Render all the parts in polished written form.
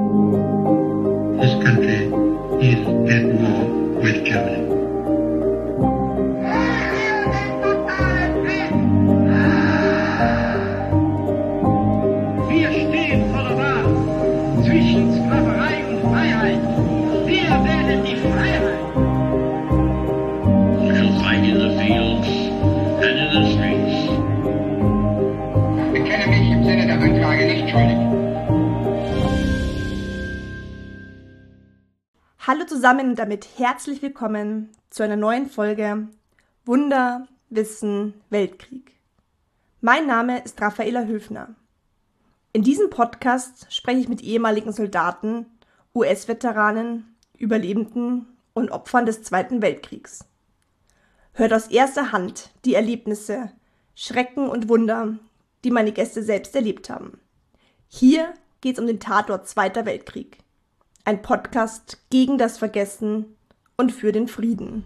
This country is at war with Germany. Wir stehen vor der Wahl zwischen Sklaverei und Freiheit. Wir wählen die Freiheit. We shall fight in the fields and in the streets. Ich bekenne mich im Sinne der Anklage nicht schuldig. Hallo zusammen und damit herzlich willkommen zu einer neuen Folge Wunder, Wissen, Weltkrieg. Mein Name ist Raffaela Höfner. In diesem Podcast spreche ich mit ehemaligen Soldaten, US-Veteranen, Überlebenden und Opfern des Zweiten Weltkriegs. Hört aus erster Hand die Erlebnisse, Schrecken und Wunder, die meine Gäste selbst erlebt haben. Hier geht es um den Tatort Zweiter Weltkrieg. Ein Podcast gegen das Vergessen und für den Frieden.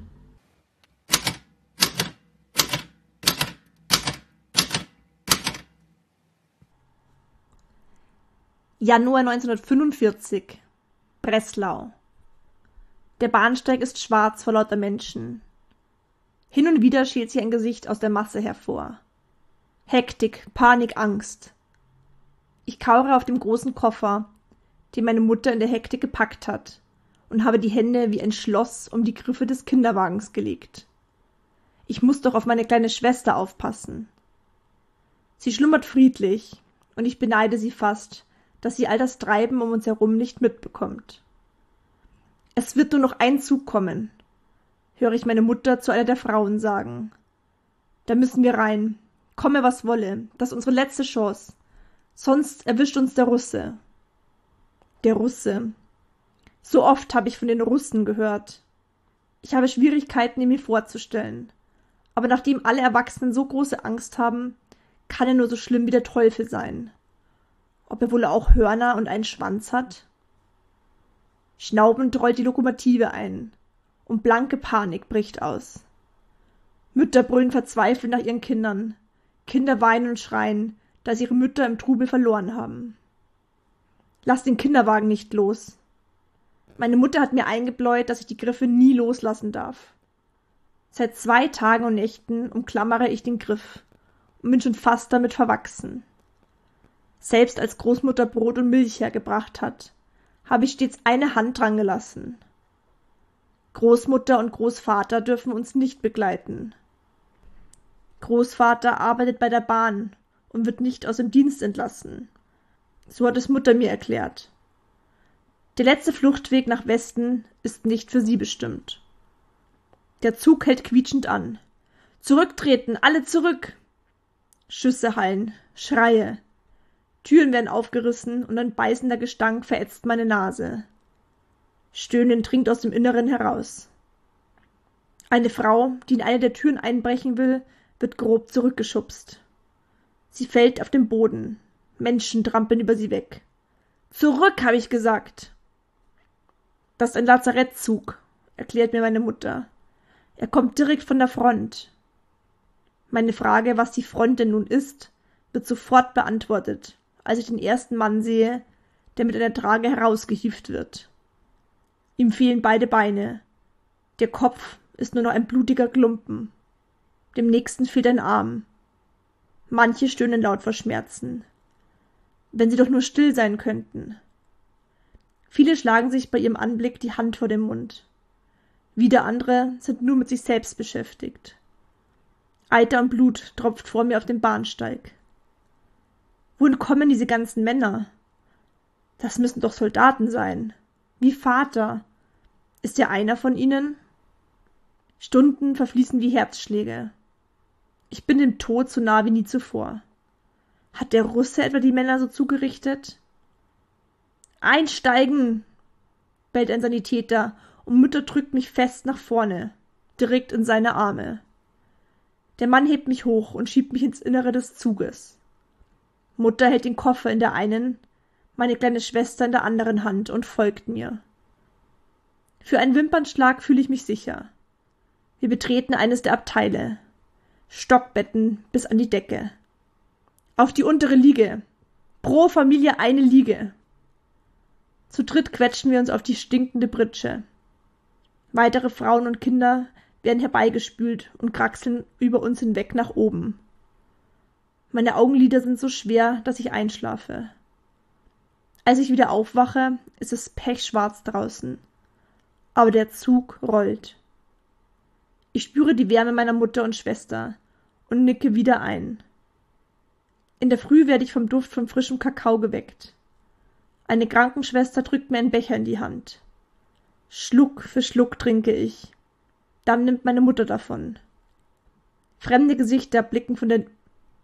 Januar 1945. Breslau. Der Bahnsteig ist schwarz vor lauter Menschen. Hin und wieder schält sich ein Gesicht aus der Masse hervor. Hektik, Panik, Angst. Ich kauere auf dem großen Koffer, den meine Mutter in der Hektik gepackt hat, und habe die Hände wie ein Schloss um die Griffe des Kinderwagens gelegt. Ich muss doch auf meine kleine Schwester aufpassen. Sie schlummert friedlich, und ich beneide sie fast, dass sie all das Treiben um uns herum nicht mitbekommt. Es wird nur noch ein Zug kommen, höre ich meine Mutter zu einer der Frauen sagen. Da müssen wir rein, komme was wolle, das ist unsere letzte Chance, sonst erwischt uns der Russe. Der Russe. So oft habe ich von den Russen gehört. Ich habe Schwierigkeiten, ihn mir vorzustellen. Aber nachdem alle Erwachsenen so große Angst haben, kann er nur so schlimm wie der Teufel sein. Ob er wohl auch Hörner und einen Schwanz hat? Schnaubend rollt die Lokomotive ein, und blanke Panik bricht aus. Mütter brüllen verzweifelt nach ihren Kindern. Kinder weinen und schreien, da sie ihre Mütter im Trubel verloren haben. Lass den Kinderwagen nicht los. Meine Mutter hat mir eingebläut, dass ich die Griffe nie loslassen darf. Seit 2 Tagen und Nächten umklammere ich den Griff und bin schon fast damit verwachsen. Selbst als Großmutter Brot und Milch hergebracht hat, habe ich stets eine Hand dran gelassen. Großmutter und Großvater dürfen uns nicht begleiten. Großvater arbeitet bei der Bahn und wird nicht aus dem Dienst entlassen. So hat es Mutter mir erklärt. Der letzte Fluchtweg nach Westen ist nicht für sie bestimmt. Der Zug hält quietschend an. Zurücktreten, alle zurück! Schüsse hallen, Schreie. Türen werden aufgerissen und ein beißender Gestank verätzt meine Nase. Stöhnen dringt aus dem Inneren heraus. Eine Frau, die in eine der Türen einbrechen will, wird grob zurückgeschubst. Sie fällt auf den Boden. Menschen trampeln über sie weg. Zurück, habe ich gesagt. Das ist ein Lazarettzug, erklärt mir meine Mutter. Er kommt direkt von der Front. Meine Frage, was die Front denn nun ist, wird sofort beantwortet, als ich den ersten Mann sehe, der mit einer Trage herausgehievt wird. Ihm fehlen beide Beine. Der Kopf ist nur noch ein blutiger Klumpen. Dem nächsten fehlt ein Arm. Manche stöhnen laut vor Schmerzen. Wenn sie doch nur still sein könnten. Viele schlagen sich bei ihrem Anblick die Hand vor den Mund. Wieder andere sind nur mit sich selbst beschäftigt. Eiter und Blut tropft vor mir auf den Bahnsteig. Wohin kommen diese ganzen Männer? Das müssen doch Soldaten sein. Wie Vater. Ist er einer von ihnen? Stunden verfließen wie Herzschläge. Ich bin dem Tod so nah wie nie zuvor. Hat der Russe etwa die Männer so zugerichtet? Einsteigen! Bellt ein Sanitäter, und Mutter drückt mich fest nach vorne, direkt in seine Arme. Der Mann hebt mich hoch und schiebt mich ins Innere des Zuges. Mutter hält den Koffer in der einen, meine kleine Schwester in der anderen Hand und folgt mir. Für einen Wimpernschlag fühle ich mich sicher. Wir betreten eines der Abteile. Stockbetten bis an die Decke. Auf die untere Liege. Pro Familie eine Liege. Zu dritt quetschen wir uns auf die stinkende Pritsche. Weitere Frauen und Kinder werden herbeigespült und kraxeln über uns hinweg nach oben. Meine Augenlider sind so schwer, dass ich einschlafe. Als ich wieder aufwache, ist es pechschwarz draußen. Aber der Zug rollt. Ich spüre die Wärme meiner Mutter und Schwester und nicke wieder ein. In der Früh werde ich vom Duft von frischem Kakao geweckt. Eine Krankenschwester drückt mir einen Becher in die Hand. Schluck für Schluck trinke ich. Dann nimmt meine Mutter davon. Fremde Gesichter blicken von den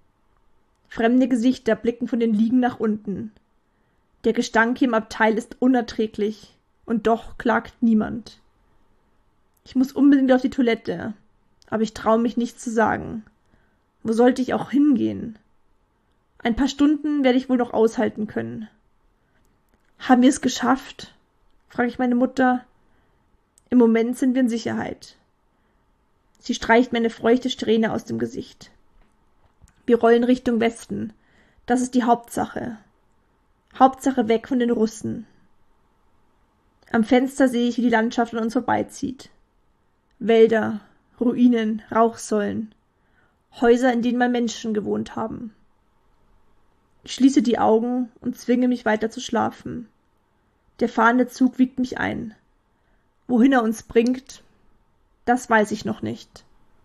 Liegen nach unten. Der Gestank hier im Abteil ist unerträglich, und doch klagt niemand. Ich muss unbedingt auf die Toilette, aber ich traue mich nicht zu sagen. Wo sollte ich auch hingehen? Ein paar Stunden werde ich wohl noch aushalten können. Haben wir es geschafft? Frage ich meine Mutter. Im Moment sind wir in Sicherheit. Sie streicht mir eine feuchte Strähne aus dem Gesicht. Wir rollen Richtung Westen. Das ist die Hauptsache. Hauptsache weg von den Russen. Am Fenster sehe ich, wie die Landschaft an uns vorbeizieht. Wälder, Ruinen, Rauchsäulen. Häuser, in denen mal Menschen gewohnt haben. Ich schließe die Augen und zwinge mich weiter zu schlafen. Der fahrende Zug wiegt mich ein. Wohin er uns bringt, das weiß ich noch nicht.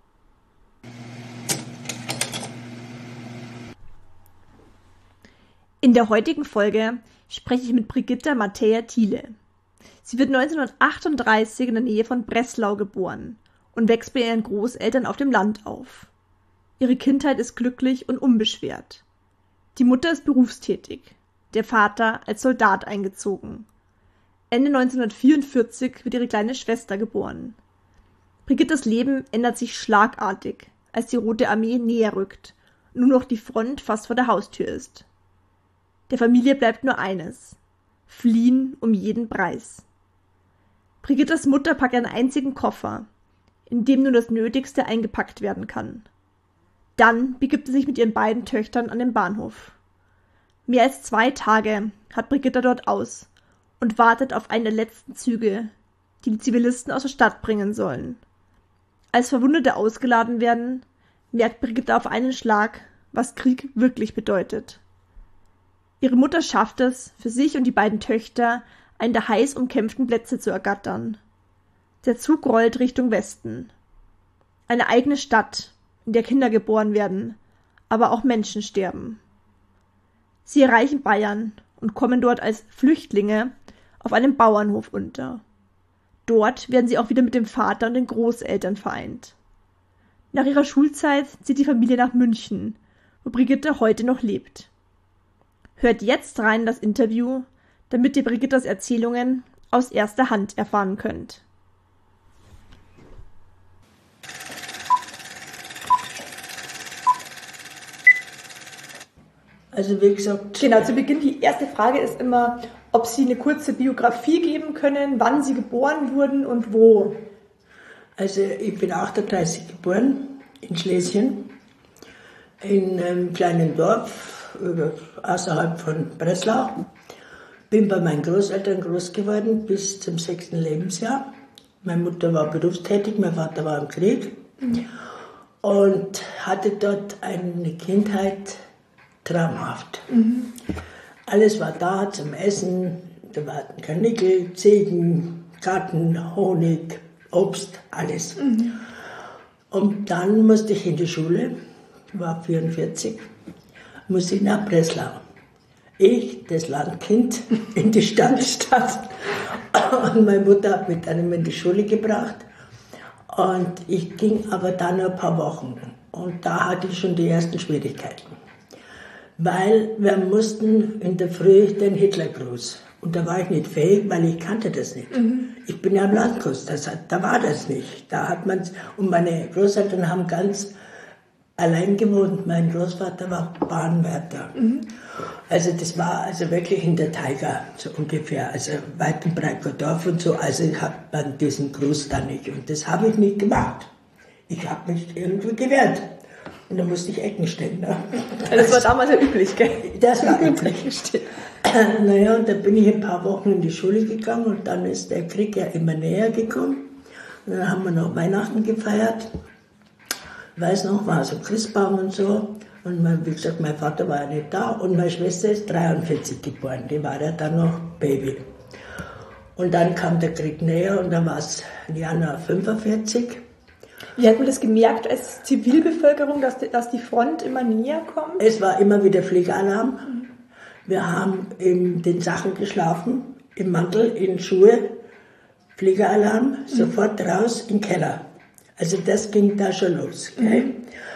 In der heutigen Folge spreche ich mit Brigitta Mattea Thiele. Sie wird 1938 in der Nähe von Breslau geboren und wächst bei ihren Großeltern auf dem Land auf. Ihre Kindheit ist glücklich und unbeschwert. Die Mutter ist berufstätig, der Vater als Soldat eingezogen. Ende 1944 wird ihre kleine Schwester geboren. Brigittas Leben ändert sich schlagartig, als die Rote Armee näher rückt und nur noch die Front fast vor der Haustür ist. Der Familie bleibt nur eines: fliehen um jeden Preis. Brigittas Mutter packt einen einzigen Koffer, in dem nur das Nötigste eingepackt werden kann. Dann begibt sie sich mit ihren beiden Töchtern an den Bahnhof. Mehr als 2 Tage hat Brigitta dort aus und wartet auf einen der letzten Züge, die die Zivilisten aus der Stadt bringen sollen. Als Verwundete ausgeladen werden, merkt Brigitta auf einen Schlag, was Krieg wirklich bedeutet. Ihre Mutter schafft es, für sich und die beiden Töchter einen der heiß umkämpften Plätze zu ergattern. Der Zug rollt Richtung Westen. Eine eigene Stadt, in der Kinder geboren werden, aber auch Menschen sterben. Sie erreichen Bayern und kommen dort als Flüchtlinge auf einem Bauernhof unter. Dort werden sie auch wieder mit dem Vater und den Großeltern vereint. Nach ihrer Schulzeit zieht die Familie nach München, wo Brigitte heute noch lebt. Hört jetzt rein in das Interview, damit ihr Brigittas Erzählungen aus erster Hand erfahren könnt. Also wie gesagt... Genau, zu Beginn die erste Frage ist immer, ob Sie eine kurze Biografie geben können, wann Sie geboren wurden und wo. Also ich bin 38 geboren, in Schlesien, in einem kleinen Dorf außerhalb von Breslau. Bin bei meinen Großeltern groß geworden bis zum 6. Lebensjahr. Meine Mutter war berufstätig, mein Vater war im Krieg und hatte dort eine Kindheit traumhaft. Alles war da zum Essen, da waren Karnickel, Ziegen, Garten, Honig, Obst, alles. Und dann musste ich in die Schule, ich war 44, musste ich nach Breslau. Ich, das Landkind, in die Stadt. Und meine Mutter hat mich dann in die Schule gebracht. Und ich ging aber dann ein paar Wochen. Und da hatte ich schon die ersten Schwierigkeiten. Weil wir mussten in der Früh den Hitlergruß. Und da war ich nicht fähig, weil ich kannte das nicht. Ich bin ja im Landkurs, da war das nicht. Da hat man's, und meine Großeltern haben ganz allein gewohnt. Mein Großvater war Bahnwärter. Also das war also wirklich in der Taiga, so ungefähr. Also weit und breit kein Dorf und so. Also hat man diesen Gruß da nicht. Und das habe ich nicht gemacht. Ich habe mich irgendwie gewehrt. Und dann musste ich Ecken stellen. Ne? Das war damals ja üblich, gell? Das war üblich. Naja, und da bin ich ein paar Wochen in die Schule gegangen und dann ist der Krieg ja immer näher gekommen. Und dann haben wir noch Weihnachten gefeiert. Ich weiß noch, war so Christbaum und so. Und wie gesagt, mein Vater war ja nicht da und meine Schwester ist 43 geboren. Die war ja dann noch Baby. Und dann kam der Krieg näher und dann war es Januar 45. Wie hat man das gemerkt als Zivilbevölkerung, dass die Front immer näher kommt? Es war immer wieder Fliegeralarm. Wir haben in den Sachen geschlafen, im Mantel, in Schuhe, Fliegeralarm, sofort raus in den Keller. Also das ging da schon los. Gell?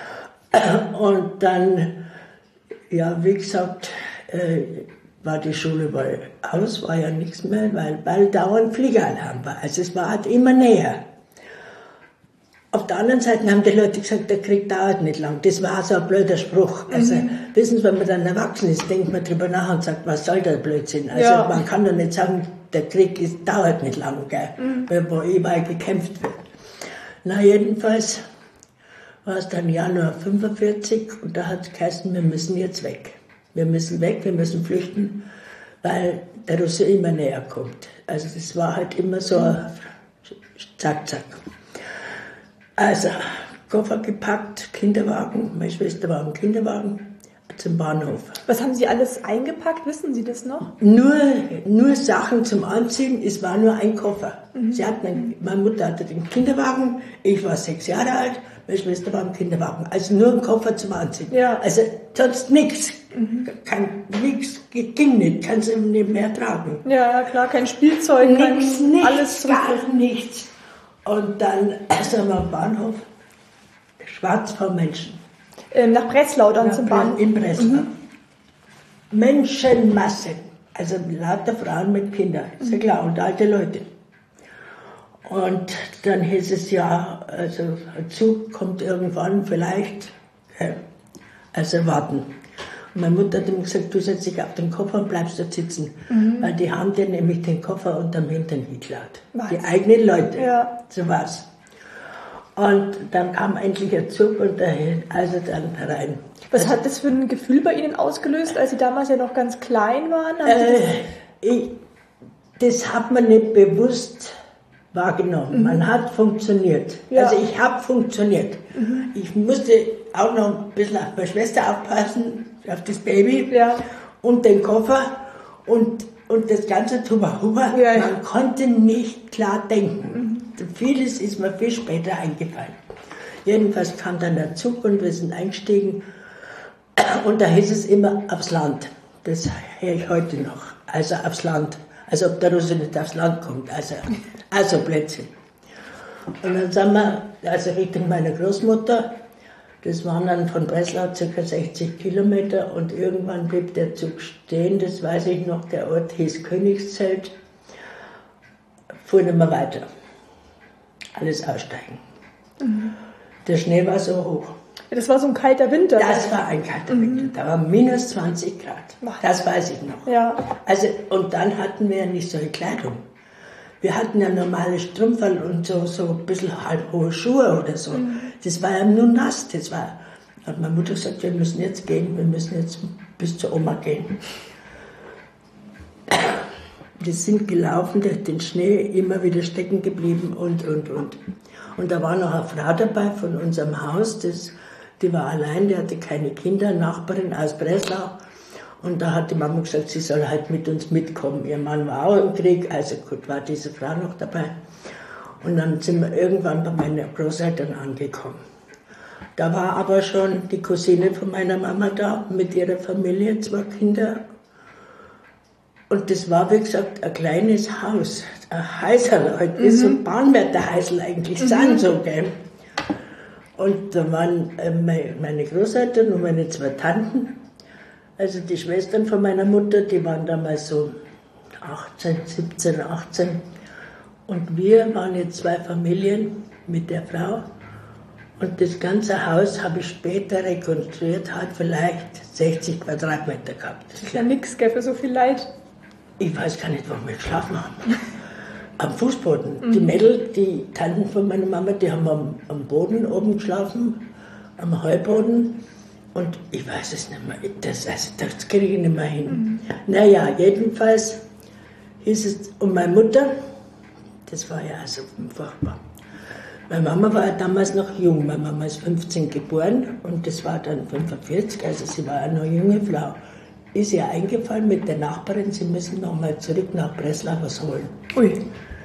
Und dann, ja, wie gesagt, war die Schule wohl aus, war ja nichts mehr, weil dauernd Fliegeralarm war. Also es war halt immer näher. Auf der anderen Seite haben die Leute gesagt, der Krieg dauert nicht lang. Das war so ein blöder Spruch. Also, wissen Sie, wenn man dann erwachsen ist, denkt man drüber nach und sagt, was soll der Blödsinn? Also, man kann doch nicht sagen, der Krieg dauert nicht lang, gell? Wo überall gekämpft wird. Na, jedenfalls war es dann Januar 45 und da hat es geheißen, wir müssen jetzt weg. Wir müssen weg, wir müssen flüchten, weil der Russe immer näher kommt. Also, das war halt immer so zack, zack. Also, Koffer gepackt, Kinderwagen, meine Schwester war im Kinderwagen, zum Bahnhof. Was haben Sie alles eingepackt, wissen Sie das noch? Nur Sachen zum Anziehen, es war nur ein Koffer. Meine Mutter hatte den Kinderwagen, ich war 6 Jahre alt, meine Schwester war im Kinderwagen. Also nur ein Koffer zum Anziehen. Ja. Also sonst nichts. Nichts ging nicht, kannst du nicht mehr tragen. Ja, klar, kein Spielzeug, nichts, alles gar nichts. Und dann sind wir am Bahnhof, schwarz vor Menschen. Nach Breslau dann zum Bahnhof? In Breslau. Menschenmassen, also lauter Frauen mit Kindern, ist ja klar, und alte Leute. Und dann hieß es ja, also ein Zug kommt irgendwann vielleicht, also warten. Und meine Mutter hat ihm gesagt, du setzt dich auf den Koffer und bleibst dort sitzen. Weil die haben dir nämlich den Koffer unterm Hintern geklaut. Die eigenen Leute. Ja. So war's. Und dann kam endlich ein Zug und also dann rein. Was hat das für ein Gefühl bei Ihnen ausgelöst, als Sie damals ja noch ganz klein waren? Das hat man nicht bewusst wahrgenommen. Man hat funktioniert. Ja. Also ich habe funktioniert. Ich musste auch noch ein bisschen auf meine Schwester aufpassen, auf das Baby und den Koffer und das ganze Tuba-Huba. Ja. Man konnte nicht klar denken. Vieles ist mir viel später eingefallen. Jedenfalls kam dann der Zug und wir sind eingestiegen und da hieß es immer aufs Land. Das höre ich heute noch. Also aufs Land. Also ob der Russe nicht aufs Land kommt. Also Blödsinn. Und dann sind wir also Richtung meiner Großmutter. Das waren dann von Breslau ca. 60 Kilometer und irgendwann blieb der Zug stehen, das weiß ich noch, der Ort hieß Königszelt, fuhr nicht mehr weiter. Alles aussteigen. Der Schnee war so hoch. Ja, das war so ein kalter Winter. Das war ein kalter Winter, da war minus 20 Grad, das weiß ich noch. Ja. Also, und dann hatten wir ja nicht solche Kleidung. Wir hatten ja normale Strümpfe und so ein bisschen halb hohe Schuhe oder so. Das war ja nur nass. Hat meine Mutter gesagt, wir müssen jetzt gehen, wir müssen jetzt bis zur Oma gehen. Wir sind gelaufen durch den Schnee, immer wieder stecken geblieben und. Und da war noch eine Frau dabei von unserem Haus, die war allein, die hatte keine Kinder, Nachbarin aus Breslau. Und da hat die Mama gesagt, sie soll halt mit uns mitkommen. Ihr Mann war auch im Krieg, also gut, war diese Frau noch dabei. Und dann sind wir irgendwann bei meinen Großeltern angekommen. Da war aber schon die Cousine von meiner Mama da, mit ihrer Familie, 2 Kinder. Und das war, wie gesagt, ein kleines Haus, ein Häuserl, halt, wie so ein Bahnwärterhäusl eigentlich sind, so, gell. Und da waren meine Großeltern und meine 2 Tanten. Also die Schwestern von meiner Mutter, die waren damals so 17, 18. Und wir waren jetzt 2 Familien mit der Frau. Und das ganze Haus habe ich später rekonstruiert, hat vielleicht 60 Quadratmeter gehabt. Das ist ja nix, gell, für so viel Leid. Ich weiß gar nicht, wo wir geschlafen haben. Am Fußboden. Die Mädel, die Tanten von meiner Mama, die haben am Boden oben geschlafen, am Heuboden. Und ich weiß es nicht mehr, das kriege ich nicht mehr hin. Naja, jedenfalls hieß es, und meine Mutter, das war ja also furchtbar. Meine Mama war ja damals noch jung, meine Mama ist 15 geboren und das war dann 45, also sie war eine junge Frau. Ist ihr eingefallen mit der Nachbarin, sie müssen nochmal zurück nach Breslau was holen. Ui.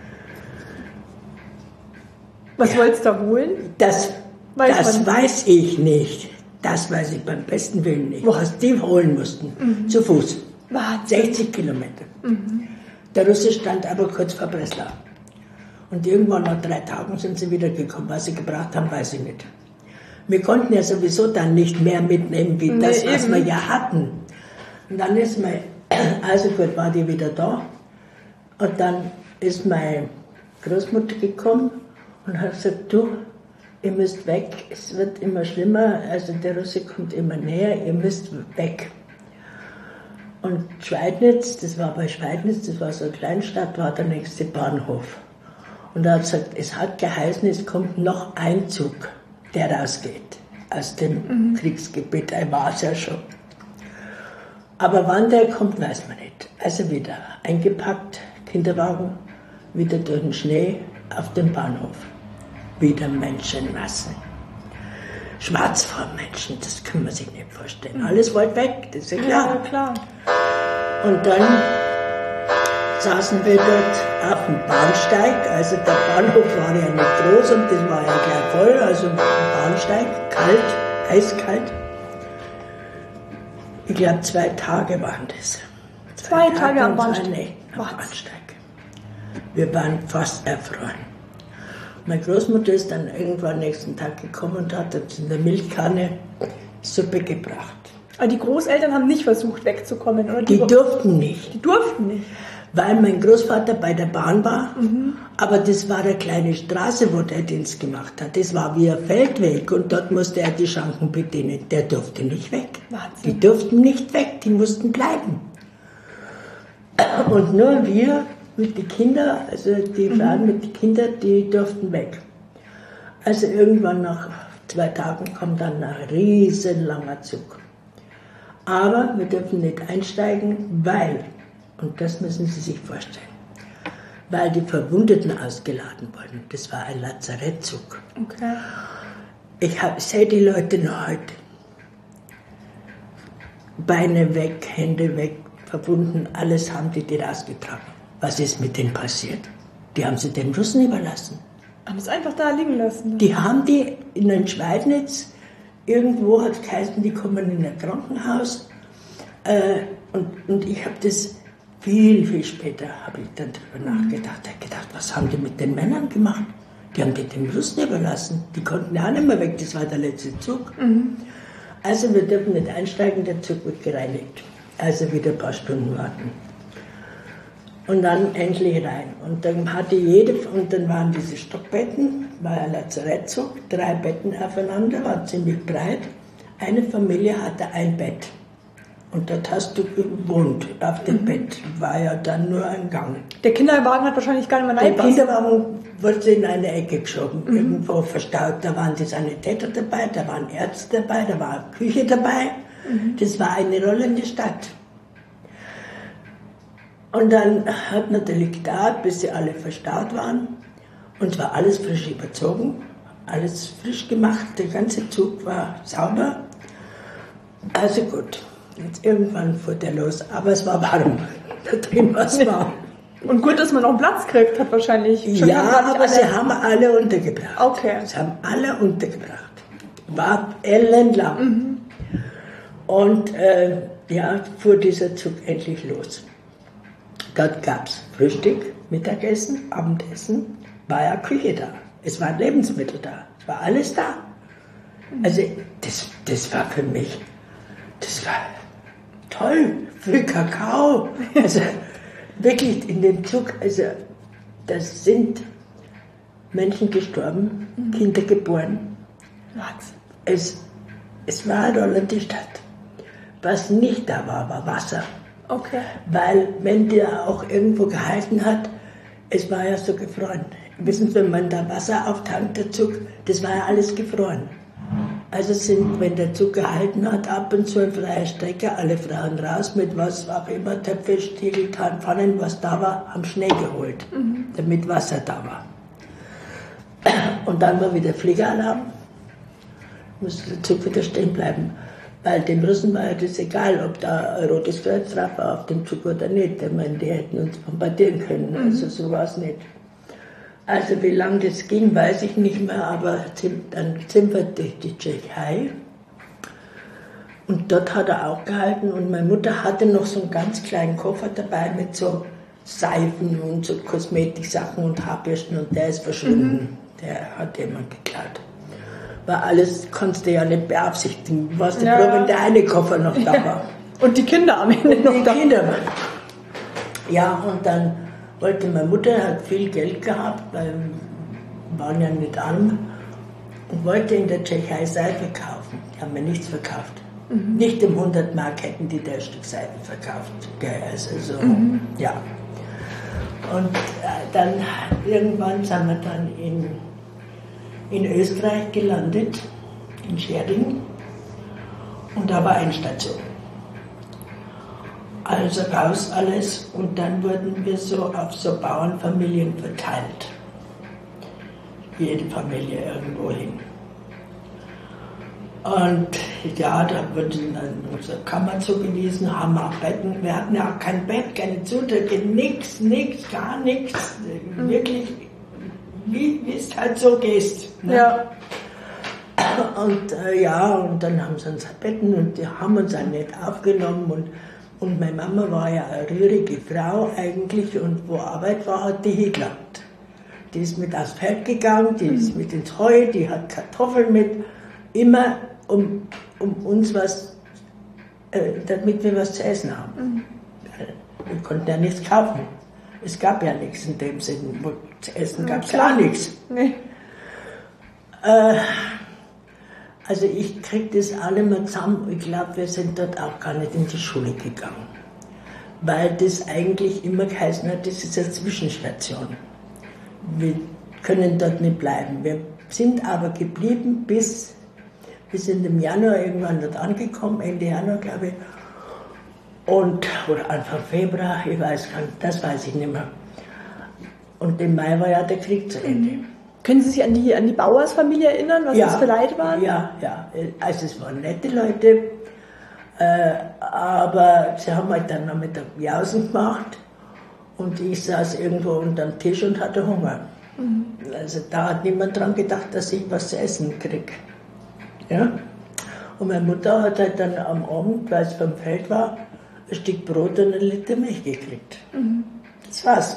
Was wolltest du da holen? Das weiß ich nicht. Das weiß ich beim besten Willen nicht. Was die holen mussten, zu Fuß. Wahnsinn. 60 Kilometer. Der Russe stand aber kurz vor Breslau. Und irgendwann nach 3 Tagen sind sie wieder gekommen. Was sie gebracht haben, weiß ich nicht. Wir konnten ja sowieso dann nicht mehr mitnehmen, wie das, was wir ja hatten. Und dann ist also gut, war die wieder da. Und dann ist meine Großmutter gekommen und hat gesagt, du, ihr müsst weg, es wird immer schlimmer, also der Russe kommt immer näher, ihr müsst weg. Und Schweidnitz, das war bei Schweidnitz, das war so eine Kleinstadt, war der nächste Bahnhof. Und er hat gesagt, es hat geheißen, es kommt noch ein Zug, der rausgeht aus dem Kriegsgebiet. Er war es ja schon. Aber wann der kommt, weiß man nicht. Also wieder eingepackt, Kinderwagen, wieder durch den Schnee auf dem Bahnhof. Wieder Menschenmassen. Schwarzfahrmenschen, das kann man sich nicht vorstellen. Alles wollte weg, das ist ja klar. Ja, klar. Und dann saßen wir dort auf dem Bahnsteig, also der Bahnhof war ja nicht groß und das war ja gleich voll, also auf dem Bahnsteig, kalt, eiskalt. Ich glaube 2 Tage waren das. 2 Tage am Bahnsteig? Nee, am Bahnsteig. Wir waren fast erfroren. Meine Großmutter ist dann irgendwann nächsten Tag gekommen und hat uns in der Milchkanne Suppe gebracht. Aber die Großeltern haben nicht versucht wegzukommen, oder? Die durften nicht. Die durften nicht. Weil mein Großvater bei der Bahn war, aber das war eine kleine Straße, wo der Dienst gemacht hat. Das war wie ein Feldweg und dort musste er die Schranken bedienen. Der durfte nicht weg. Wahnsinn. Die durften nicht weg, die mussten bleiben. Und nur wir mit den Kindern, also die Frauen mit den Kindern, die durften weg. Also irgendwann nach 2 Tagen kommt dann ein riesenlanger Zug. Aber wir dürfen nicht einsteigen, weil, und das müssen Sie sich vorstellen, weil die Verwundeten ausgeladen wurden. Das war ein Lazarettzug. Okay. Ich sehe die Leute noch heute. Beine weg, Hände weg, verbunden, alles haben die rausgetragen. Was ist mit denen passiert? Die haben sie den Russen überlassen. Haben es einfach da liegen lassen? Die haben die in den Schweidnitz, irgendwo hat es geheißen, die kommen in ein Krankenhaus. Und ich habe das viel, viel später, habe ich dann darüber nachgedacht. Ich habe gedacht, was haben die mit den Männern gemacht? Die haben die den Russen überlassen. Die konnten ja auch nicht mehr weg, das war der letzte Zug. Also wir dürfen nicht einsteigen, der Zug wird gereinigt. Also wieder ein paar Stunden warten. Und dann endlich rein. Und dann hatte und dann waren diese Stockbetten, war ein Lazarettzug, 3 Betten aufeinander, war ziemlich breit. Eine Familie hatte ein Bett. Und dort hast du gewohnt, auf dem Bett. War ja dann nur ein Gang. Der Kinderwagen hat wahrscheinlich gar nicht mehr Der reinpassen. Kinderwagen wurde in eine Ecke geschoben, irgendwo verstaut. Da waren die Sanitäter dabei, da waren Ärzte dabei, da war eine Küche dabei. Das war eine rollende Stadt. Und dann hat natürlich gedauert, bis sie alle verstaut waren. Und es war alles frisch überzogen, alles frisch gemacht. Der ganze Zug war sauber. Also gut, jetzt irgendwann fuhr der los. Aber es war warm. Da drin war es warm. Und gut, dass man auch einen Platz kriegt, hat wahrscheinlich schon Ja, aber sie haben alle untergebracht. Okay. Sie haben alle untergebracht. War elendlang. Und ja, fuhr dieser Zug endlich los. Dort gab es Frühstück, Mittagessen, Abendessen, war ja Küche da. Es waren Lebensmittel da, es war alles da. Also das war für mich, das war toll, viel Kakao. Also wirklich in dem Zug, also da sind Menschen gestorben, Kinder geboren. Was? Es war eine rollende Stadt. Was nicht da war, war Wasser. Okay. Weil, wenn der auch irgendwo gehalten hat, es war ja so gefroren. Wissen Sie, wenn man da Wasser auftankt, der Zug, das war ja alles gefroren. Also wenn der Zug gehalten hat, ab und zu in freier Strecke, alle Frauen raus mit was auch immer, Töpfe, Stiegel, Pfannen, was da war, haben Schnee geholt, damit Wasser da war. Und dann war wieder Fliegeralarm, musste der Zug wieder stehen bleiben. Weil den Russen war das egal, ob da ein rotes Kreuz drauf war auf dem Zug oder nicht. Ich meine, die hätten uns bombardieren können, also so war es nicht. Also wie lange das ging, weiß ich nicht mehr, aber dann sind wir durch die Tschechei. Und dort hat er auch gehalten und meine Mutter hatte noch so einen ganz kleinen Koffer dabei mit so Seifen und so Kosmetiksachen und Haarbürsten und der ist verschwunden. Der hat jemand geklaut. Weil alles konntest du ja nicht beaufsichtigen. Du warst ja froh, wenn der eine Koffer noch da war. Und die Kinder am Ende noch da. Kinder. Ja, und dann wollte meine Mutter, hat viel Geld gehabt, weil wir waren ja nicht arm, und wollte in der Tschechei Seife kaufen. Die haben mir nichts verkauft. Nicht im 100 Mark hätten die der Stück Seife verkauft. Also so, ja. Und dann irgendwann sind wir dann in Österreich gelandet, in Scherding, und da war Endstation. Also raus alles und dann wurden wir so auf so Bauernfamilien verteilt. Jede Familie irgendwo hin. Und ja, da wurde dann unsere Kammer zugewiesen, haben auch Betten. Wir hatten ja auch kein Bett, keine Zudecke, nichts, gar nichts. Wirklich, wie es halt so gehst. Ne? Ja. Und ja, und dann haben sie uns Betten und die haben uns auch nicht aufgenommen. Und meine Mama war ja eine rührige Frau eigentlich und wo Arbeit war, hat die hingelangt. Die ist mit aufs Feld gegangen, die ist mit ins Heu, die hat Kartoffeln mit, immer um uns was, damit wir was zu essen haben. Wir konnten ja nichts kaufen. Es gab ja nichts in dem Sinn, zu essen gab es ja nichts. Nee. Also ich kriege das auch nicht mehr zusammen. Ich glaube, wir sind dort auch gar nicht in die Schule gegangen. Weil das eigentlich immer geheißen hat, das ist eine Zwischenstation. Wir können dort nicht bleiben. Wir sind aber geblieben bis in dem Januar irgendwann dort angekommen, Ende Januar glaube ich. Oder Anfang Februar, ich weiß gar nicht, das weiß ich nicht mehr. Und im Mai war ja der Krieg zu Ende. Können Sie sich an die Bauersfamilie erinnern, was das für Leute waren? Ja. Also es waren nette Leute, aber sie haben halt dann noch mit der Jausen gemacht und ich saß irgendwo unterm Tisch und hatte Hunger. Also da hat niemand dran gedacht, dass ich was zu essen kriege. Ja? Und meine Mutter hat halt dann am Abend, weil es vom Feld war, ein Stück Brot und 1 Liter Milch gekriegt. Das war's.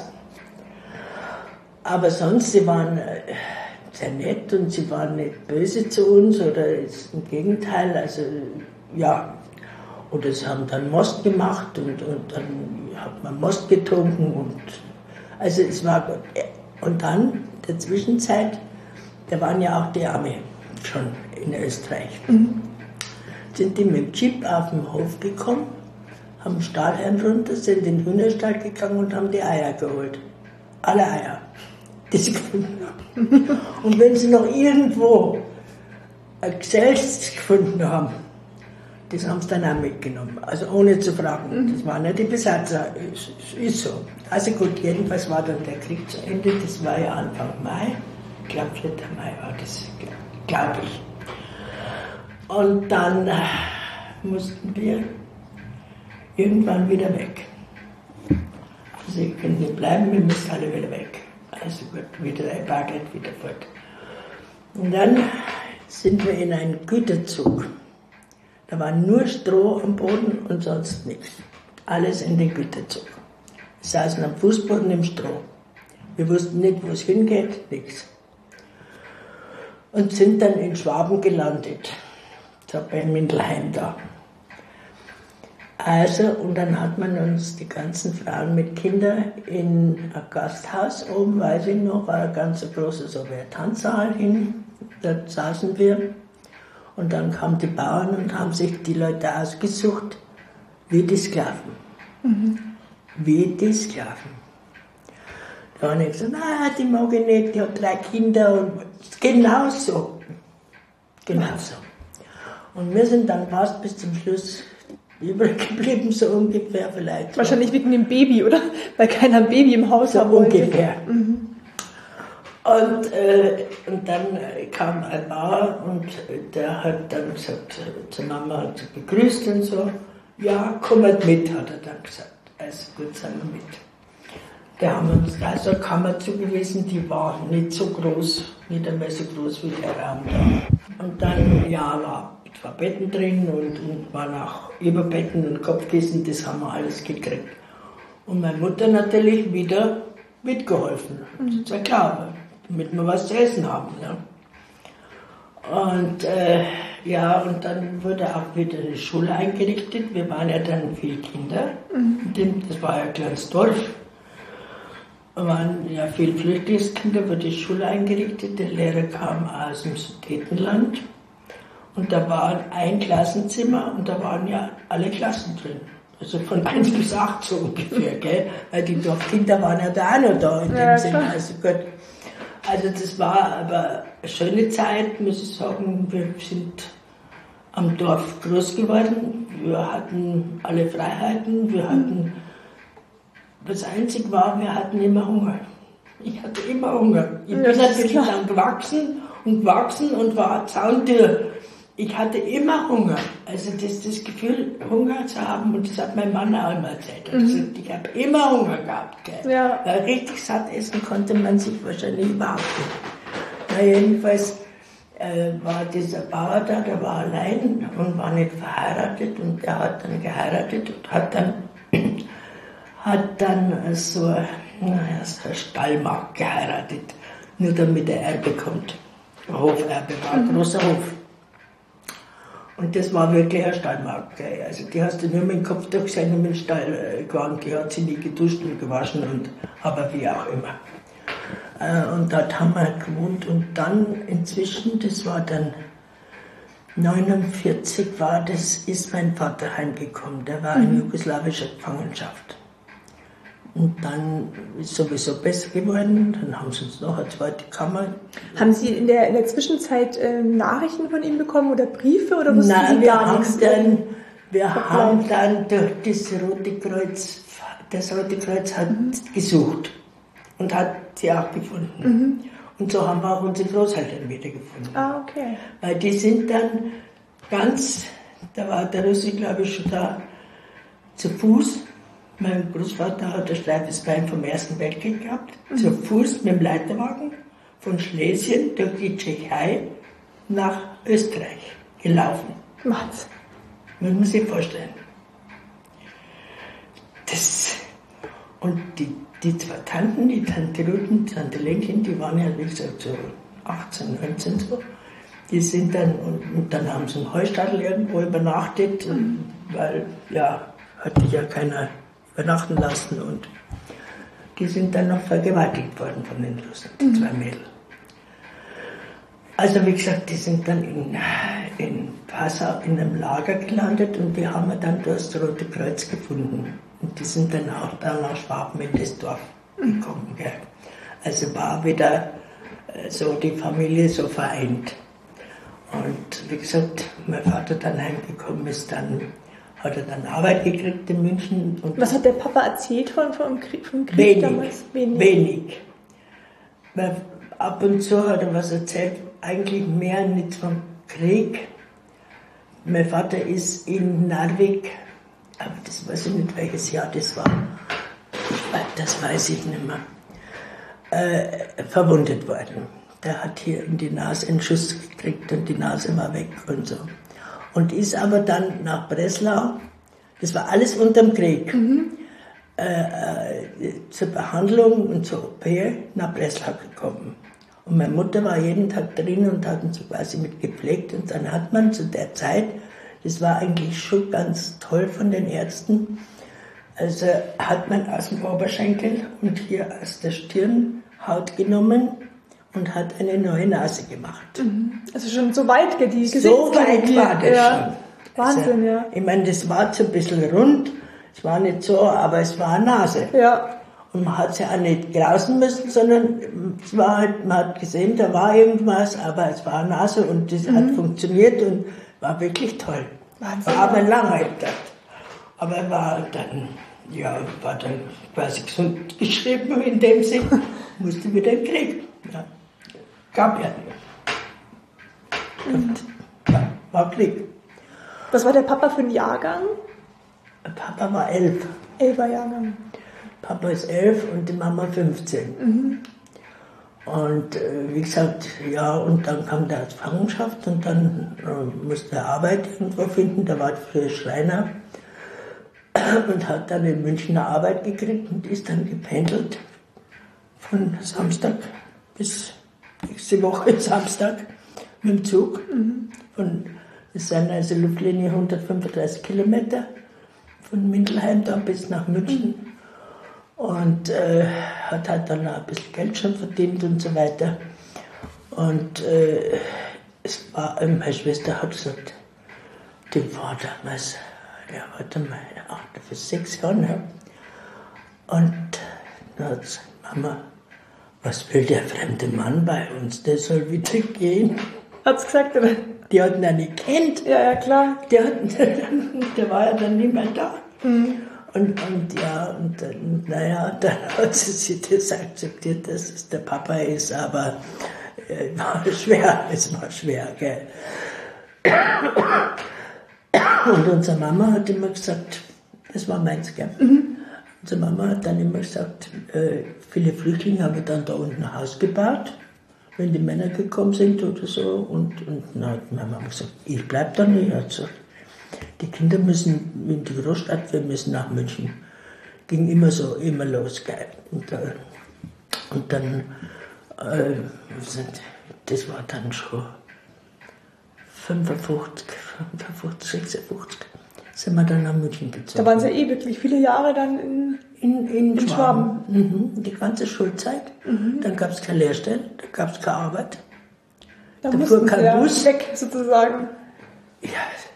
Aber sonst, sie waren sehr nett und sie waren nicht böse zu uns oder im Gegenteil, also ja. Oder sie haben dann Most gemacht und dann hat man Most getrunken also es war gut. Und dann, in der Zwischenzeit, da waren ja auch die Arme schon in Österreich. Sind die mit dem Jeep auf den Hof gekommen, haben den Stallherrn runter, sind in den Hühnerstall gegangen und haben die Eier geholt. Alle Eier. Die sie gefunden haben. Und wenn sie noch irgendwo ein Gesellschaft gefunden haben, das haben sie dann auch mitgenommen. Also ohne zu fragen. Das waren ja die Besatzer. Ist so. Also gut, jedenfalls war dann der Krieg zu Ende. Das war ja Anfang Mai. Ich glaube, 4. Mai war das, glaube ich. Und dann mussten wir irgendwann wieder weg. Also wir können nicht bleiben, wir müssen alle wieder weg. Also gut, wieder ein paar geht wieder fort. Und dann sind wir in einen Güterzug. Da war nur Stroh am Boden und sonst nichts. Alles in den Güterzug. Wir saßen am Fußboden im Stroh. Wir wussten nicht, wo es hingeht, nichts. Und sind dann in Schwaben gelandet. Da bei Mindelheim da. Also, und dann hat man uns, die ganzen Frauen mit Kindern, in ein Gasthaus oben, weiß ich noch, war ein ganz großer so wie ein Tanzsaal hin. Dort saßen wir. Und dann kamen die Bauern und haben sich die Leute ausgesucht, wie die Sklaven. Wie die Sklaven. Da haben die gesagt, die mag ich nicht, die hat 3 Kinder und genau so. Genau so. Und wir sind dann fast bis zum Schluss übrig geblieben, so ungefähr vielleicht. Wahrscheinlich wegen dem Baby, oder? Weil keiner ein Baby im Haus so haben wollte. ungefähr. Und dann kam ein Bauer und der hat dann gesagt zur Mama, hat sie begrüßt und so. Ja, kommt mit, hat er dann gesagt. Also gut, sind wir mit. Da haben wir uns also eine Kammer zugewiesen, die war nicht so groß, nicht einmal so groß wie der Raum da. Und dann, ja, war zwei Betten drin und waren auch Überbetten und Kopfkissen, das haben wir alles gekriegt. Und meine Mutter natürlich wieder mitgeholfen. Das ist ja klar, damit wir was zu essen haben. Ne? Und ja, und dann wurde auch wieder eine Schule eingerichtet. Wir waren ja dann viele Kinder. Das war ja ein kleines Dorf. Wir waren ja viele Flüchtlingskinder, wurde die Schule eingerichtet. Der Lehrer kam aus dem Sudetenland. Und da war ein Klassenzimmer und da waren ja alle Klassen drin. Also von 1 bis 8 so ungefähr, gell? Weil die Dorfkinder waren ja da auch noch da in dem Sinne. Also gut. Also das war aber eine schöne Zeit, muss ich sagen. Wir sind am Dorf groß geworden. Wir hatten alle Freiheiten. Wir hatten, das Einzige war, wir hatten immer Hunger. Ich hatte immer Hunger. Ich bin natürlich dann gewachsen und war Zauntier. Ich hatte immer Hunger. Also das Gefühl, Hunger zu haben, und das hat mein Mann auch immer erzählt. Er hat gesagt, ich habe immer Hunger gehabt. Gell? Ja. Weil richtig satt essen konnte man sich wahrscheinlich überhaupt nicht. Na jedenfalls war dieser Bauer da, der war allein und war nicht verheiratet, und der hat dann geheiratet und hat dann so eine Stallmagd geheiratet, nur damit er Erbe bekommt. Ein Hoferbe war ein großer Hof. Und das war wirklich eine Stallmagd. Also die hast du nur mit dem Kopf durchgesehen und mit dem Stall gegangen. Die hat sich nie geduscht und gewaschen, aber wie auch immer. Und dort haben wir gewohnt. Und dann inzwischen, das war dann 1949, ist mein Vater heimgekommen. Der war in jugoslawischer Gefangenschaft. Und dann ist sowieso besser geworden. Dann haben sie uns noch eine zweite Kammer. Haben Sie in der Zwischenzeit Nachrichten von ihm bekommen oder Briefe? Oder wussten Nein, Sie gar nichts? Wir haben dann durch das Rote Kreuz hat gesucht und hat sie auch gefunden. Und so haben wir auch unsere Großeltern wiedergefunden. Ah, okay. Weil die sind dann da war der Russi, glaube ich, schon da, zu Fuß. Mein Großvater hat ein steifes Bein vom Ersten Weltkrieg gehabt, zu Fuß mit dem Leiterwagen von Schlesien durch die Tschechei nach Österreich gelaufen. Was? Muss man sich vorstellen. Und die zwei Tanten, die Tante Ruth und Tante Lenkin, die waren ja, wie gesagt, so 18, 19 so. Die sind dann, und dann haben sie im Heustadel irgendwo übernachtet, weil, ja, hatte ja keiner übernachten lassen, und die sind dann noch vergewaltigt worden von den Russen, die zwei Mädel. Also wie gesagt, die sind dann in Passau in einem Lager gelandet, und die haben wir dann durch das Rote Kreuz gefunden. Und die sind dann auch da nach Schwaben in das Dorf gekommen. Gell. Also war wieder so die Familie so vereint. Und wie gesagt, mein Vater dann heimgekommen ist, dann hat er dann Arbeit gekriegt in München. Und was hat der Papa erzählt vom Krieg damals? Wenig. Weil ab und zu hat er was erzählt, eigentlich mehr nicht vom Krieg. Mein Vater ist in Narvik, aber das weiß ich nicht, welches Jahr das war, das weiß ich nicht mehr, verwundet worden. Der hat hier in die Nase einen Schuss gekriegt und die Nase war weg und so. Und ist aber dann nach Breslau, das war alles unterm Krieg, zur Behandlung und zur OP nach Breslau gekommen. Und meine Mutter war jeden Tag drin und hat uns quasi mit gepflegt. Und dann hat man zu der Zeit, das war eigentlich schon ganz toll von den Ärzten, also hat man aus dem Oberschenkel und hier aus der Stirn Haut genommen und hat eine neue Nase gemacht. Also schon so weit die So weit war das schon. Wahnsinn, also, ja. Ich meine, das war so ein bisschen rund, es war nicht so, aber es war eine Nase. Ja. Und man hat sie auch nicht grausen müssen, sondern es war halt, man hat gesehen, da war irgendwas, aber es war eine Nase und das hat funktioniert und war wirklich toll. Wahnsinn. War aber lange dort. Aber er war dann quasi gesund geschrieben in dem Sinn, musste wieder in den Krieg. Ja. Gab ja nicht. Und, ja, war Krieg. Was war der Papa für ein Jahrgang? Papa war 11. 11er Jahrgang. Papa ist 11 und die Mama 15. Und wie gesagt, ja, und dann kam der Gefangenschaft und dann musste er Arbeit irgendwo finden. Der war früher Schreiner und hat dann in München eine Arbeit gekriegt und ist dann gependelt von Samstag bis nächste Woche Samstag mit dem Zug. Das sind also Luftlinie 135 Kilometer von Mindelheim da bis nach München. Und hat halt dann auch ein bisschen Geld schon verdient und so weiter. Und es war, meine Schwester hat gesagt, die war damals, ja, warte mal, 8 bis 6 Jahre. Ne? Und dann hat gesagt, Mama, was will der fremde Mann bei uns? Der soll wieder gehen. Hat's gesagt, oder? Die hat ihn ja nicht kennt. Ja, ja, klar. Der war ja dann nicht mehr da. Und dann, naja, dann hat sie sich das akzeptiert, dass es der Papa ist, aber es war schwer, gell. Und unsere Mama hat immer gesagt, das war meins, gell. Unsere Mama hat dann immer gesagt, viele Flüchtlinge haben dann da unten ein Haus gebaut, wenn die Männer gekommen sind oder so. Und dann hat meine Mama gesagt, ich bleib da nicht. Also, die Kinder müssen in die Großstadt, wir müssen nach München. Ging immer so, immer los, gell. Und dann, das war dann schon 55, 56, sind wir dann nach München gezogen. Da waren Sie ja wirklich viele Jahre dann in Schwaben. Die ganze Schulzeit. Dann gab es keine Lehrstelle, da gab es keine Arbeit. Da fuhr mussten kein Sie ja Bus. weg, sozusagen. Ja,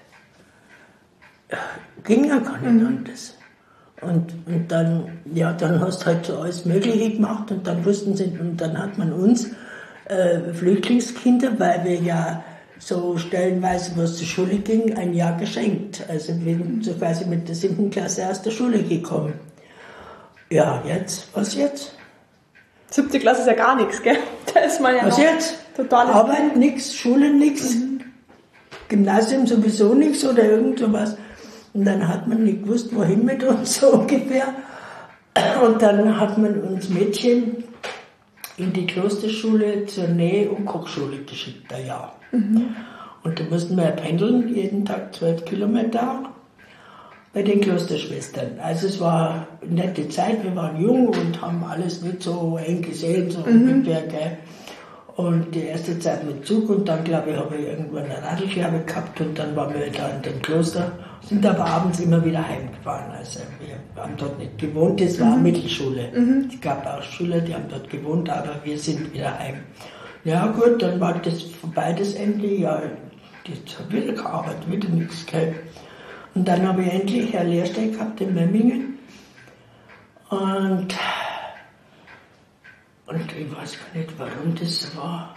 ging ja gar nicht anders. Und dann hast du halt so alles Mögliche gemacht und dann dann hat man uns Flüchtlingskinder, weil wir ja so stellenweise, was zur Schule ging, ein Jahr geschenkt. Also wir sind so quasi mit der 7. Klasse aus der Schule gekommen. Ja, was jetzt? 7. Klasse ist ja gar nichts, gell? Da ist man ja Was noch jetzt? total... Arbeit nix, Schule nix, Gymnasium sowieso nix oder irgend sowas. Und dann hat man nicht gewusst, wohin mit uns so ungefähr. Und dann hat man uns Mädchen in die Klosterschule zur Nähe- und Kochschule geschickt, ein Jahr. Und da mussten wir pendeln, jeden Tag 12 Kilometer bei den Klosterschwestern. Also es war eine nette Zeit, wir waren jung und haben alles nicht so eng gesehen, so ungefähr, gell. Und die erste Zeit mit Zug und dann, glaube ich, habe ich irgendwann eine Radlscheibe gehabt und dann waren wir da in dem Kloster, sind aber abends immer wieder heimgefahren. Also wir haben dort nicht gewohnt, das war eine Mittelschule. Es gab auch Schüler, die haben dort gewohnt, aber wir sind wieder heim. Ja gut, dann war das vorbei, das Ende, ja, jetzt habe ich wieder gearbeitet, wieder nichts, gell. Und dann habe ich endlich eine Lehrstelle gehabt in Memmingen und ich weiß gar nicht, warum das war.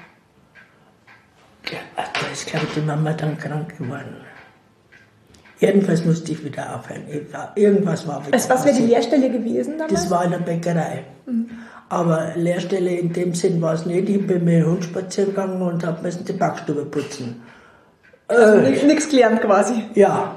Da ist, glaube ich, die Mama dann krank geworden. Jedenfalls musste ich wieder aufhören. Irgendwas war wieder. Was wäre die Lehrstelle gewesen damals? Das war in der Bäckerei. Aber Lehrstelle in dem Sinn war es nicht. Ich bin mit dem Hund spazieren gegangen und habe müssen die Backstube putzen. Also nichts gelernt quasi. Ja.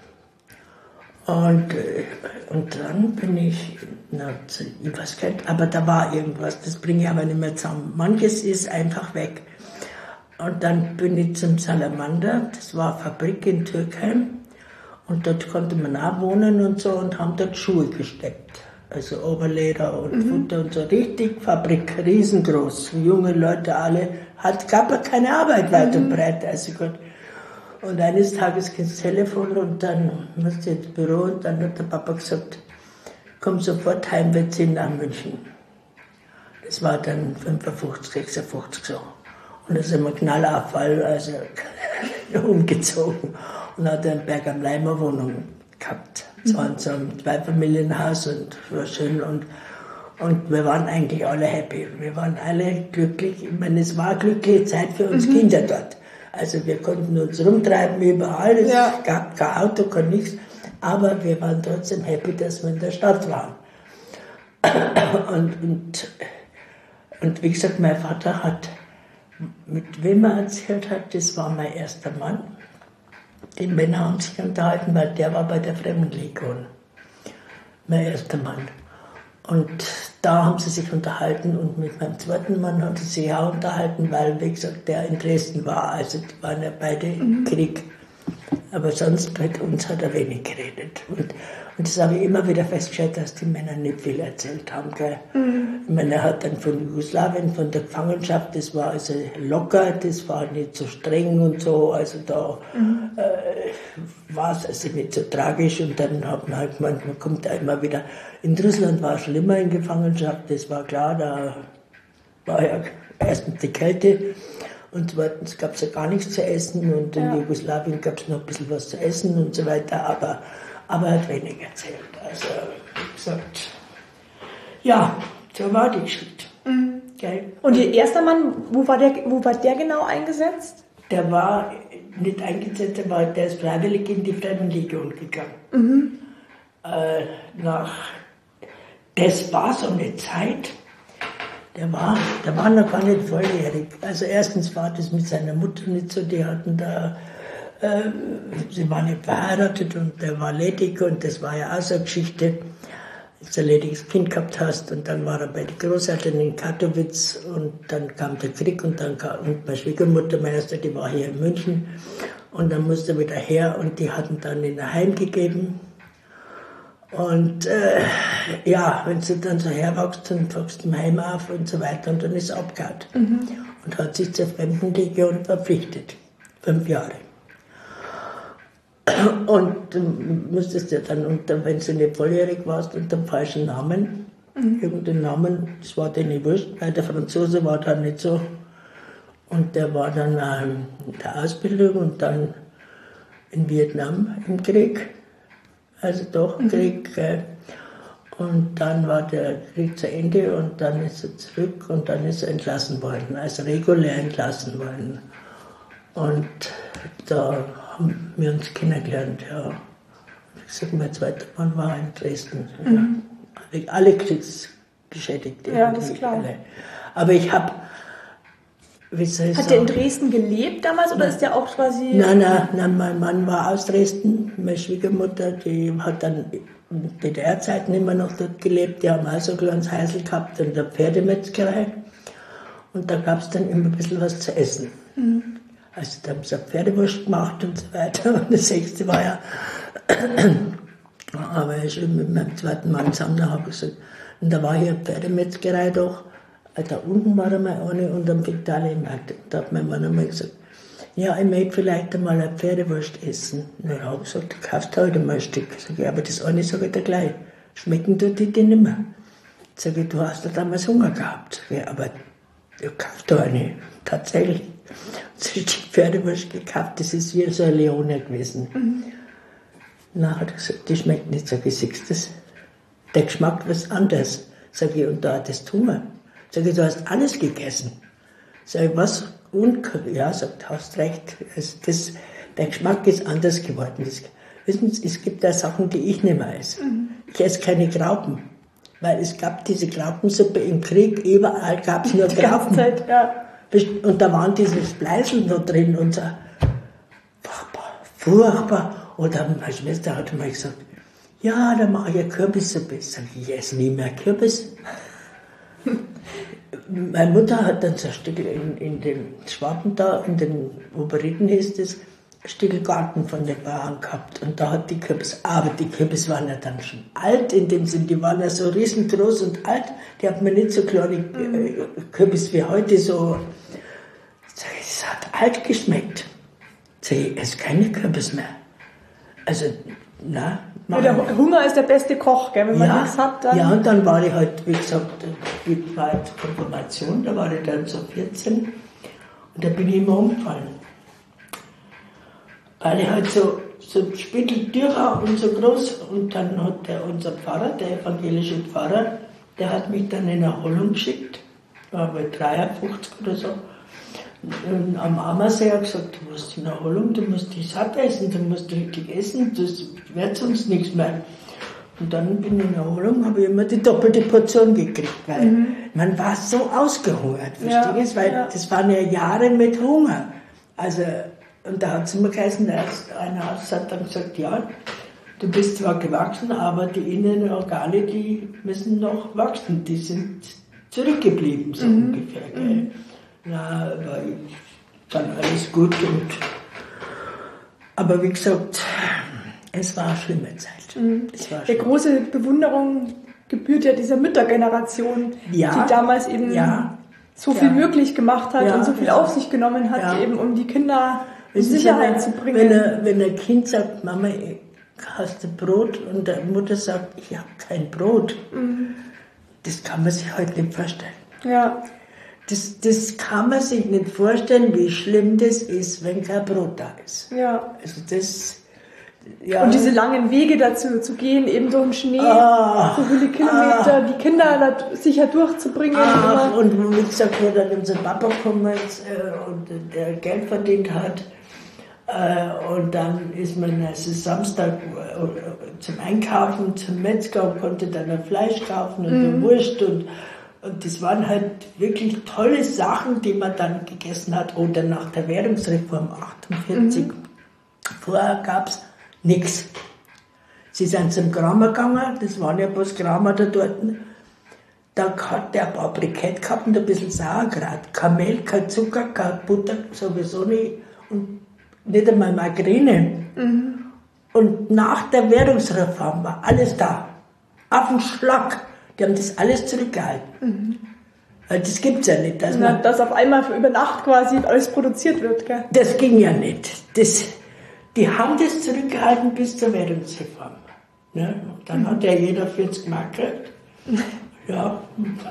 Und dann bin ich weiß gar nicht, aber da war irgendwas, das bringe ich aber nicht mehr zusammen. Manches ist einfach weg. Und dann bin ich zum Salamander, das war eine Fabrik in Türkheim. Und dort konnte man auch wohnen und so und haben dort Schuhe gesteckt. Also Oberleder und Futter und so. Richtig Fabrik, riesengroß. Junge Leute alle. Gab ja keine Arbeit weit und breit. Also gut. Und eines Tages ging das Telefon und dann musste ich ins Büro und dann hat der Papa gesagt, komm sofort heim, wir ziehen nach München. Das war dann 55, 56 so. Und da sind wir Knallabfall, also umgezogen und hat einen Berg am Leimer Wohnung gehabt. Es war so ein Zweifamilienhaus und war schön und wir waren eigentlich alle happy. Wir waren alle glücklich. Ich meine, es war eine glückliche Zeit für uns Kinder dort. Also wir konnten uns rumtreiben überall, es gab kein Auto, kein nichts, aber wir waren trotzdem happy, dass wir in der Stadt waren. Und wie gesagt, mein Vater hat, mit wem er erzählt hat, das war mein erster Mann. Die Männer haben sich unterhalten, weil der war bei der Fremdenlegion. Mein erster Mann. Und da haben sie sich unterhalten und mit meinem zweiten Mann haben sie sich auch unterhalten, weil, wie gesagt, der in Dresden war. Also die waren ja beide im Krieg. Aber sonst mit uns hat er wenig geredet. Und das habe ich immer wieder festgestellt, dass die Männer nicht viel erzählt haben. Gell? Ich meine, er hat dann von Jugoslawien, von der Gefangenschaft, das war also locker, das war nicht so streng und so. Also da war es also nicht so tragisch. Und dann hat man halt gemeint, man kommt da immer wieder. In Russland war es schlimmer in Gefangenschaft, das war klar, da war ja erstens die Kälte. Und zweitens gab es ja gar nichts zu essen und in Jugoslawien gab es noch ein bisschen was zu essen und so weiter, aber er hat wenig erzählt. Also, wie gesagt, ja, so war die Geschichte. Okay. Und Ihr erster Mann, wo war der genau eingesetzt? Der war nicht eingesetzt, der ist freiwillig in die Fremdenlegion gegangen. Das war so eine Zeit. Der war noch gar nicht volljährig. Also erstens war das mit seiner Mutter nicht so, die hatten da, sie waren nicht verheiratet und der war ledig und das war ja auch so eine Geschichte, dass du ein lediges Kind gehabt hast und dann war er bei den Großeltern in Katowice und dann kam der Krieg und meine Schwiegermutter, meine Schwester, die war hier in München und dann musste er wieder her und die hatten dann in ein Heim gegeben. Und wenn sie dann so herwächst, dann wächst im Heim auf und so weiter und dann ist er abgehauen. Und hat sich zur Fremdenlegion verpflichtet. 5 Jahre. Und du musstest ja dann, wenn du nicht volljährig warst, unter dem falschen Namen, irgendeinen Namen, das war dir nicht wurscht, weil der Franzose war dann nicht so. Und der war dann in der Ausbildung und dann in Vietnam im Krieg. Also doch Krieg. Und dann war der Krieg zu Ende und dann ist er zurück und dann ist er entlassen worden, also regulär entlassen worden. Und da haben wir uns kennengelernt, ja. Wie gesagt, mein zweiter Mann war in Dresden. Ja. Alle Kriegsgeschädigte. Ja, das ist klar. Alle. Aber ich habe... Hat der in Dresden gelebt damals oder ist der auch quasi... Nein, mein Mann war aus Dresden. Meine Schwiegermutter, die hat dann in DDR-Zeiten immer noch dort gelebt. Die haben auch so ein kleines Häusl gehabt in der Pferdemetzgerei. Und da gab es dann immer ein bisschen was zu essen. Also da haben sie eine Pferdewurst gemacht und so weiter. Und das 6. war ja... Aber ich mit meinem zweiten Mann zusammen, da habe ich gesagt, und da war hier eine Pferdemetzgerei doch. Da unten war einmal eine und am Viktualienmarkt. Da hat mein Mann einmal gesagt, ja, ich möchte vielleicht einmal eine Pferdewurst essen. Na, ich habe gesagt, du kaufst heute mal ein Stück. Sag ich, aber das eine sage ich dir gleich. Schmecken tut die nicht mehr. Sag ich, du hast ja damals Hunger gehabt. Ja, aber du kaufst da eine. Tatsächlich. So ein Stück Pferdewurst gekauft, das ist wie so eine Leone gewesen. Na, hat er gesagt, die schmeckt nicht. Sag ich, siehst du das? Der Geschmack was anders. Sag ich, und da hattest du Hunger. Sag ich, du hast alles gegessen. Sag ich, was? Ja, sagt, du hast recht. Also der Geschmack ist anders geworden. Wissen Sie, es gibt da Sachen, die ich nicht mehr esse. Ich esse keine Graupen. Weil es gab diese Graupensuppe im Krieg, überall gab es nur Graupen. Zeit, ja. Und da waren dieses Bleisel noch drin und so. Furchtbar. Oder meine Schwester hat mal gesagt, ja, dann mache ich eine Kürbissuppe. Sag ich esse nie mehr Kürbis. Meine Mutter hat dann so ein Stück in den Schwaben da, in den Oberritten hieß das, ein Stück Garten von den Bauern gehabt. Und da hat die Kürbis, aber die Kürbis waren ja dann schon alt in dem Sinn, die waren ja so riesengroß und alt, die hat mir nicht so kleine Kürbis wie heute so. Sag ich, das hat alt geschmeckt. Sag ich, es ist keine Kürbis mehr. Also, na. Der Hunger ist der beste Koch, gell? Wenn man nichts hat, dann... Ja, und dann war ich halt, wie gesagt, die war halt Konfirmation, da war ich dann so 14 und da bin ich immer umgefallen. Weil ich halt so spitteldürrer und so groß und dann hat unser Pfarrer, der evangelische Pfarrer, der hat mich dann in eine Erholung geschickt, war bei 53 oder so, Und am Ammersee hat gesagt, du musst in Erholung, du musst dich satt essen, du musst richtig essen, das wird sonst nichts mehr. Und dann bin ich in Erholung, habe ich immer die doppelte Portion gekriegt, weil man war so ausgehungert, verstehst du? Weil das waren ja Jahre mit Hunger. Also, und da hat es immer geheißen, ein Arzt hat dann gesagt, ja, du bist zwar gewachsen, aber die inneren Organe, die müssen noch wachsen, die sind zurückgeblieben, so ungefähr. Gell? Na, war dann alles gut. Aber wie gesagt, es war eine schlimme Zeit. Die große Bewunderung gebührt ja dieser Müttergeneration, die damals eben so viel möglich gemacht hat und so viel auf sich genommen hat, eben um die Kinder in Sicherheit zu bringen. Wenn ein Kind sagt, Mama, hast du Brot? Und die Mutter sagt, ich habe kein Brot. Das kann man sich heute nicht vorstellen. Ja. Das kann man sich nicht vorstellen, wie schlimm das ist, wenn kein Brot da ist. Ja. Also das, ja. Und diese langen Wege dazu zu gehen, eben durch den Schnee, so viele Kilometer, die Kinder da sicher durchzubringen. Und wie gesagt, wo dann unser Papa gekommen ist und der Geld verdient hat, und dann ist man also Samstag zum Einkaufen, zum Metzger und konnte dann ein Fleisch kaufen und eine Wurst und das waren halt wirklich tolle Sachen, die man dann gegessen hat. Oder nach der Währungsreform 48, vorher gab es nichts. Sie sind zum Kramer gegangen, das waren ja bloß Kramer da dort. Da hat der ein paar Brikett gehabt und ein bisschen Sauerkraut. Kein Mehl, kein Zucker, keine Butter, sowieso nicht. Und nicht einmal Margarine. Und nach der Währungsreform war alles da. Auf den Schlag. Die haben das alles zurückgehalten. Weil das gibt es ja nicht. Dass auf einmal über Nacht quasi alles produziert wird, gell? Das ging ja nicht. Die haben das zurückgehalten bis zur Währungsreform. Ne? Dann hat ja jeder 40 Mark gekriegt. Ja.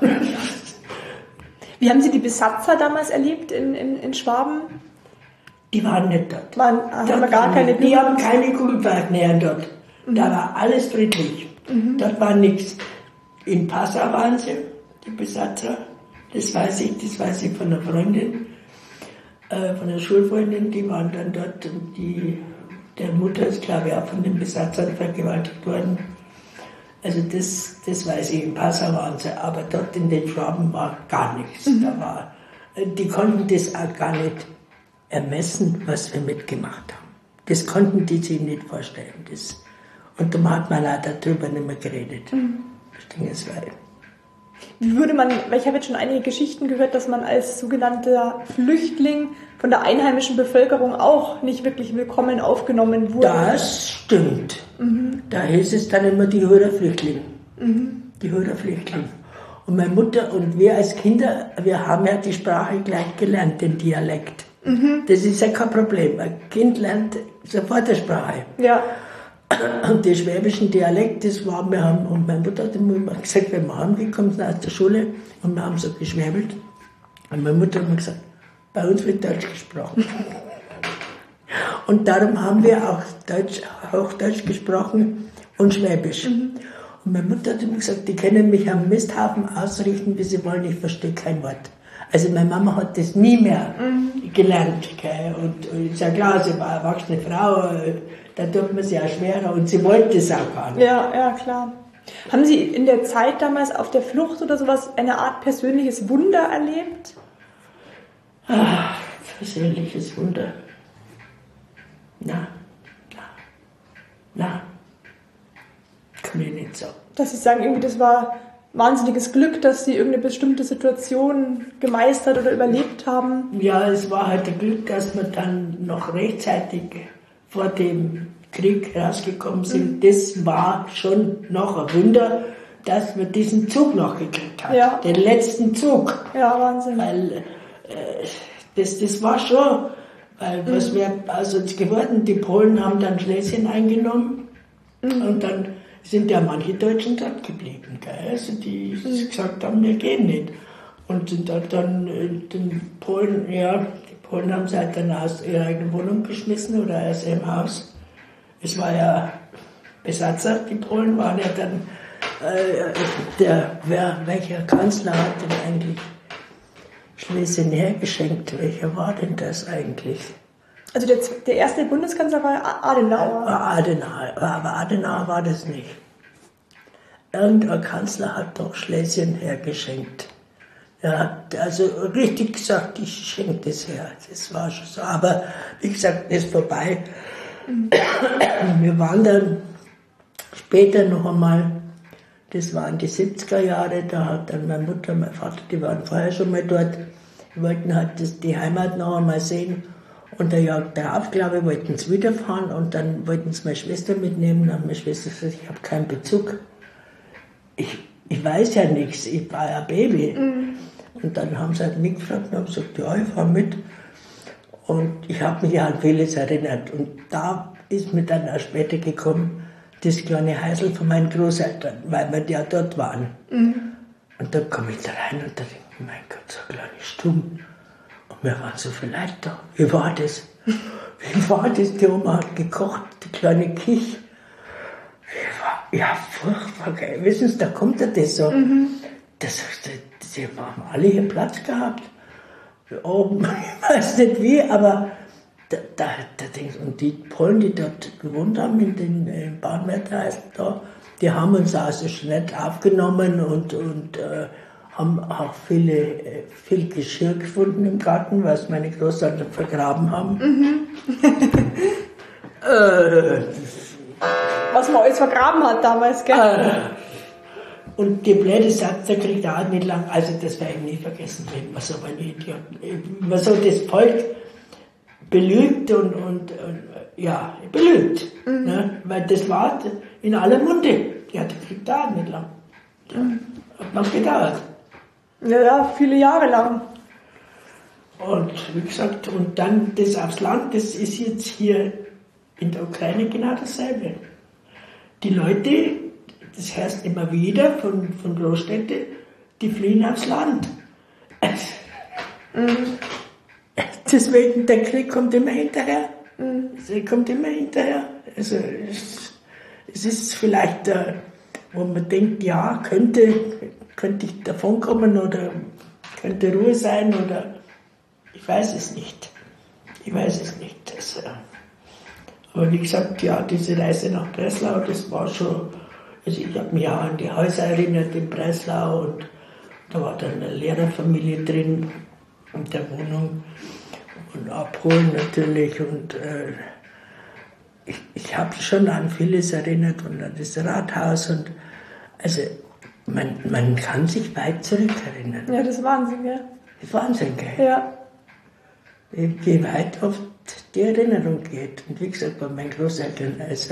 Wie haben Sie die Besatzer damals erlebt in Schwaben? Die waren nicht dort. Die haben keine Kugelpartner dort. Da war alles friedlich. Dort war nichts. In Passau waren sie, die Besatzer. Das weiß ich von einer Freundin, von einer Schulfreundin, die waren dann dort. Und der Mutter ist, glaube ich, auch von den Besatzern vergewaltigt worden. Also das weiß ich, in Passau waren sie. Aber dort in den Schwaben war gar nichts. Die konnten das auch gar nicht ermessen, was wir mitgemacht haben. Das konnten die sich nicht vorstellen. Und darum hat man leider darüber nicht mehr geredet. Ich habe jetzt schon einige Geschichten gehört, dass man als sogenannter Flüchtling von der einheimischen Bevölkerung auch nicht wirklich willkommen aufgenommen wurde. Das stimmt. Da hieß es dann immer die Hörerflüchtling. Die Hörerflüchtling. Und meine Mutter und wir als Kinder, wir haben ja die Sprache gleich gelernt, den Dialekt. Das ist ja kein Problem. Ein Kind lernt sofort die Sprache. Ja. Und den schwäbischen Dialekt, und meine Mutter hat immer gesagt, wenn wir heimgekommen sind aus der Schule und wir haben so geschwäbelt. Und meine Mutter hat immer gesagt, bei uns wird Deutsch gesprochen. Und darum haben wir auch Hochdeutsch gesprochen und Schwäbisch. Und meine Mutter hat immer gesagt, die können mich am Misthaufen ausrichten, wie sie wollen, ich verstehe kein Wort. Also meine Mama hat das nie mehr gelernt. Gell? Und ist ja klar, sie war eine erwachsene Frau, da tut man sie auch schwerer und sie wollte es auch gar nicht. Ja, klar. Haben Sie in der Zeit damals auf der Flucht oder sowas eine Art persönliches Wunder erlebt? Persönliches Wunder? Na. Kann ich nicht sagen. Dass Sie sagen, irgendwie das war wahnsinniges Glück, dass Sie irgendeine bestimmte Situation gemeistert oder überlebt haben? Ja, es war halt ein Glück, dass wir dann noch rechtzeitig vor dem Krieg rausgekommen sind. Das war schon noch ein Wunder, dass wir diesen Zug noch gekriegt haben. Ja. Den letzten Zug. Ja, Wahnsinn. Weil das war schon, weil was wäre aus uns geworden? Die Polen haben dann Schlesien eingenommen und dann sind ja manche Deutschen dort geblieben, gell? Also die gesagt haben, wir gehen nicht. Und sind dann den Polen, die Polen haben sie halt dann aus ihrer eigenen Wohnung geschmissen oder aus ihrem Haus. Es war ja Besatzer, die Polen waren ja dann, welcher Kanzler hat denn eigentlich Schlesien hergeschenkt. Welcher war denn das eigentlich? Also der erste Bundeskanzler war Adenauer. Aber Adenauer war das nicht. Irgendein Kanzler hat doch Schlesien hergeschenkt. Er hat also richtig gesagt, ich schenke das her. Das war schon so. Aber wie gesagt, das ist vorbei. Wir waren dann später noch einmal, das waren die 70er Jahre, da hat dann meine Mutter, mein Vater, die waren vorher schon mal dort, die wollten halt die Heimat noch einmal sehen. Und der Jahr darauf, glaube ich, wollten sie wiederfahren und dann wollten sie meine Schwester mitnehmen. Und meine Schwester sagt, ich habe keinen Bezug. Ich weiß ja nichts, ich war ja Baby. Und dann haben sie halt mich gefragt und haben gesagt, ja, ich fahre mit. Und ich habe mich ja an vieles erinnert. Und da ist mir dann auch später gekommen, das kleine Häusl von meinen Großeltern, weil wir ja dort waren. Und dann komme ich da rein und da denke ich, mein Gott, so ein kleines Stumm. Und wir waren so viele Leute da. Wie war das? Wie war das? Die Oma hat gekocht, die kleine Kich. Ja, furchtbar geil. Wissen Sie, da kommt ja das so. Sie haben alle hier Platz gehabt. Oben, ich weiß nicht wie, aber da denkst du, und die Polen, die dort gewohnt haben, in den Bahnwärterhäusern da, die haben uns also schon nett aufgenommen und haben auch viel Geschirr gefunden im Garten, was meine Großeltern vergraben haben. Was man alles vergraben hat damals, gell? Und die blöde Satz, der kriegt auch nicht lang, also das werde ich nie vergessen, wenn man so ein Idiot, man so das Volk belügt und belügt, ne? Weil das war in aller Munde, ja, der kriegt auch nicht lang. Hat noch gedauert. Ja, viele Jahre lang. Und wie gesagt, und dann das aufs Land, das ist jetzt hier in der Ukraine genau dasselbe. Die Leute, das heißt immer wieder von Großstädten, die fliehen aufs Land. Deswegen, der Krieg kommt immer hinterher. Der kommt immer hinterher. Also, es ist vielleicht, wo man denkt, ja, könnte ich davonkommen oder könnte Ruhe sein oder ich weiß es nicht. Also, aber wie gesagt, ja, diese Reise nach Breslau, das war schon, also ich habe mich auch an die Häuser erinnert in Breslau und da war dann eine Lehrerfamilie drin in der Wohnung und abholen natürlich und ich habe schon an vieles erinnert und an das Rathaus und also man kann sich weit zurückerinnern. Ja, das ist Wahnsinn, gell? Das ist Wahnsinn, gell? Ja. Wie weit oft die Erinnerung geht. Und wie gesagt, bei meinen Großeltern, also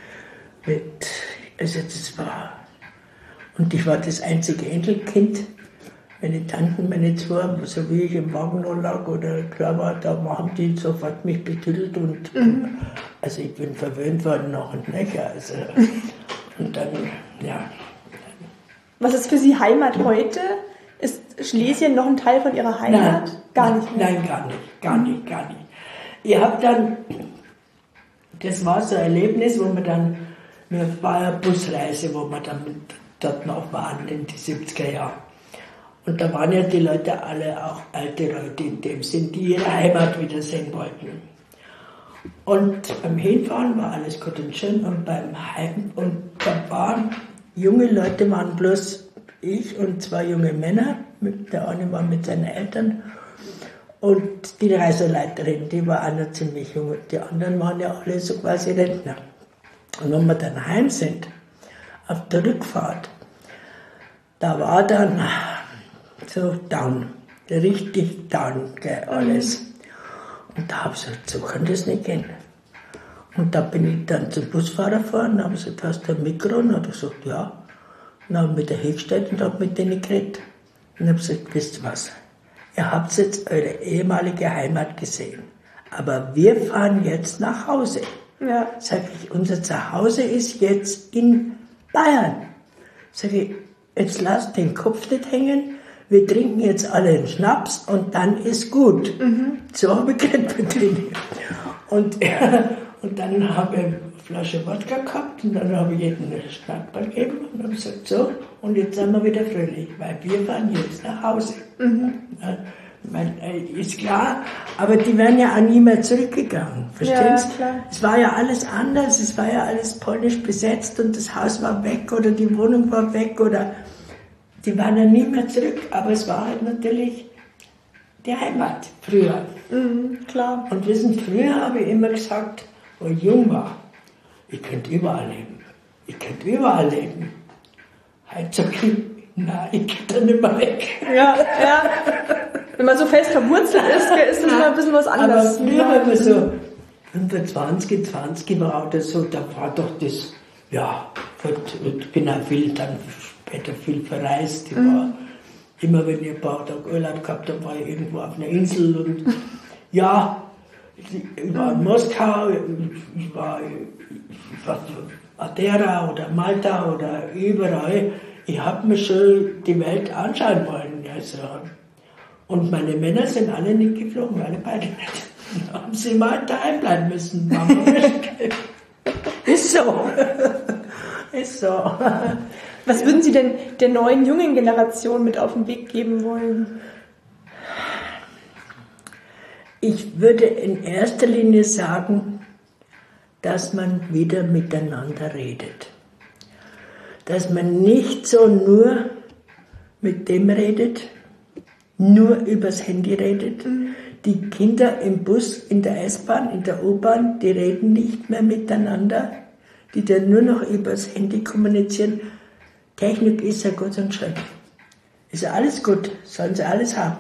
das war. Und ich war das einzige Enkelkind. Meine Tanten, meine zwei, so wie ich im Wagen noch lag oder klar war, da haben die sofort mich betüttelt und also ich bin verwöhnt worden noch und nöcher. Also, und dann, ja. Was ist für Sie Heimat heute? Ist Schlesien noch ein Teil von Ihrer Heimat? Nein, gar nicht mehr? Nein, gar nicht. Ich habe dann, das war so ein Erlebnis, wo wir dann, wir war eine Busreise, wo wir dann dort noch waren in die 70er Jahre. Und da waren ja die Leute alle auch alte Leute in dem Sinn, die ihre Heimat wiedersehen wollten. Und beim Hinfahren war alles gut und schön und beim Heim, und da waren junge Leute, waren bloß ich und zwei junge Männer, der eine war mit seinen Eltern und die Reiseleiterin, die war auch noch ziemlich jung. Die anderen waren ja alle so quasi Rentner. Und wenn wir dann heim sind, auf der Rückfahrt, da war dann so down, richtig down, gell, alles. Und da habe ich gesagt, so kann das nicht gehen. Und da bin ich dann zum Busfahrer gefahren und habe gesagt, hast du ein Mikro? Und er hat gesagt, ja. Und habe mich da hingestellt und habe mit denen geredet. Und habe gesagt, wisst ihr was, ihr habt jetzt eure ehemalige Heimat gesehen, aber wir fahren jetzt nach Hause. Ja. Sag ich, unser Zuhause ist jetzt in Bayern. Sag ich, jetzt lasst den Kopf nicht hängen, wir trinken jetzt alle einen Schnaps und dann ist gut. So habe ich geredet mit denen. Und dann habe ich eine Flasche Wodka gehabt und dann habe ich jedem einen Schnappball gegeben und habe gesagt, so, und jetzt sind wir wieder fröhlich, weil wir fahren jetzt nach Hause. Ja, Ist klar, aber die wären ja auch nie mehr zurückgegangen, verstehst du? Klar. Es war ja alles anders, es war ja alles polnisch besetzt und das Haus war weg oder die Wohnung war weg oder die waren ja nie mehr zurück, aber es war halt natürlich die Heimat früher. Klar. Und wissen, früher habe ich immer gesagt, wo ich jung war, ich könnte überall leben. Ich könnte überall leben. Heute sag ich, nein, ich gehe da nicht mehr weg. Ja. Wenn man so fest verwurzelt ist das immer ein bisschen was anderes. Aber früher, wenn man so 25, 20 war oder so, da war doch das, ich bin auch später viel verreist. Ich war immer, wenn ich ein paar Tage Urlaub gehabt habe, war ich irgendwo auf einer Insel und ich war in Moskau, ich war Madeira oder Malta oder überall. Ich habe mir schon die Welt anschauen wollen. Also. Und meine Männer sind alle nicht geflogen, alle beide nicht. Da haben sie mal daheim bleiben müssen. Ist so. Ist so. Was würden Sie denn der neuen, jungen Generation mit auf den Weg geben wollen? Ich würde in erster Linie sagen, dass man wieder miteinander redet. Dass man nicht so nur mit dem redet, nur übers Handy redet. Die Kinder im Bus, in der S-Bahn, in der U-Bahn, die reden nicht mehr miteinander, die dann nur noch übers Handy kommunizieren. Technik ist ja gut und schön. Ist ja alles gut, sollen sie alles haben.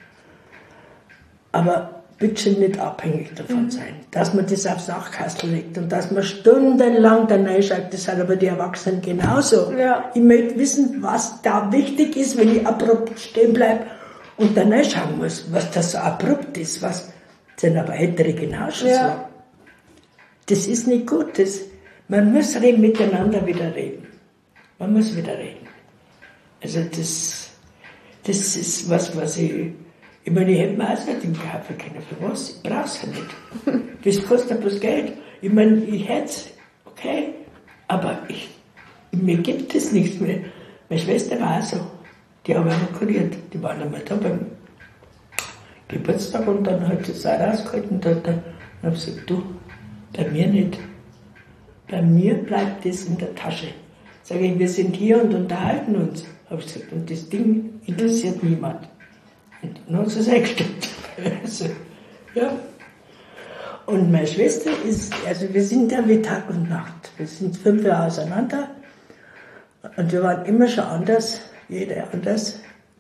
Aber bitte nicht abhängig davon sein, dass man das aufs Nachkastel legt und dass man stundenlang da reinschaut. Das sind aber die Erwachsenen genauso. Ja. Ich möchte wissen, was da wichtig ist, wenn ich abrupt stehen bleibe und dann reinschauen muss, was das so abrupt ist. Was sind aber Ältere genauso so. Das ist nicht gut. Man muss miteinander wieder reden. Man muss wieder reden. Also das ist was ich meine, ich hätte mir auch nicht kaufen können. Für was? Ich brauch's ja nicht. Das kostet bloß Geld. Ich meine, ich hätte es, okay, aber mir gibt es nichts mehr. Meine Schwester war auch so. Die haben auch kuriert. Die waren einmal da beim Geburtstag und dann hat sie es auch rausgeholt und dann habe ich gesagt, du, bei mir nicht. Bei mir bleibt das in der Tasche. Sag ich, wir sind hier und unterhalten uns. Habe ich gesagt, und das Ding interessiert niemand. Und dann hat sie es eingestellt. Also, ja. Und meine Schwester also wir sind ja wie Tag und Nacht. Wir sind 5 Jahre auseinander und wir waren immer schon anders, jeder anders.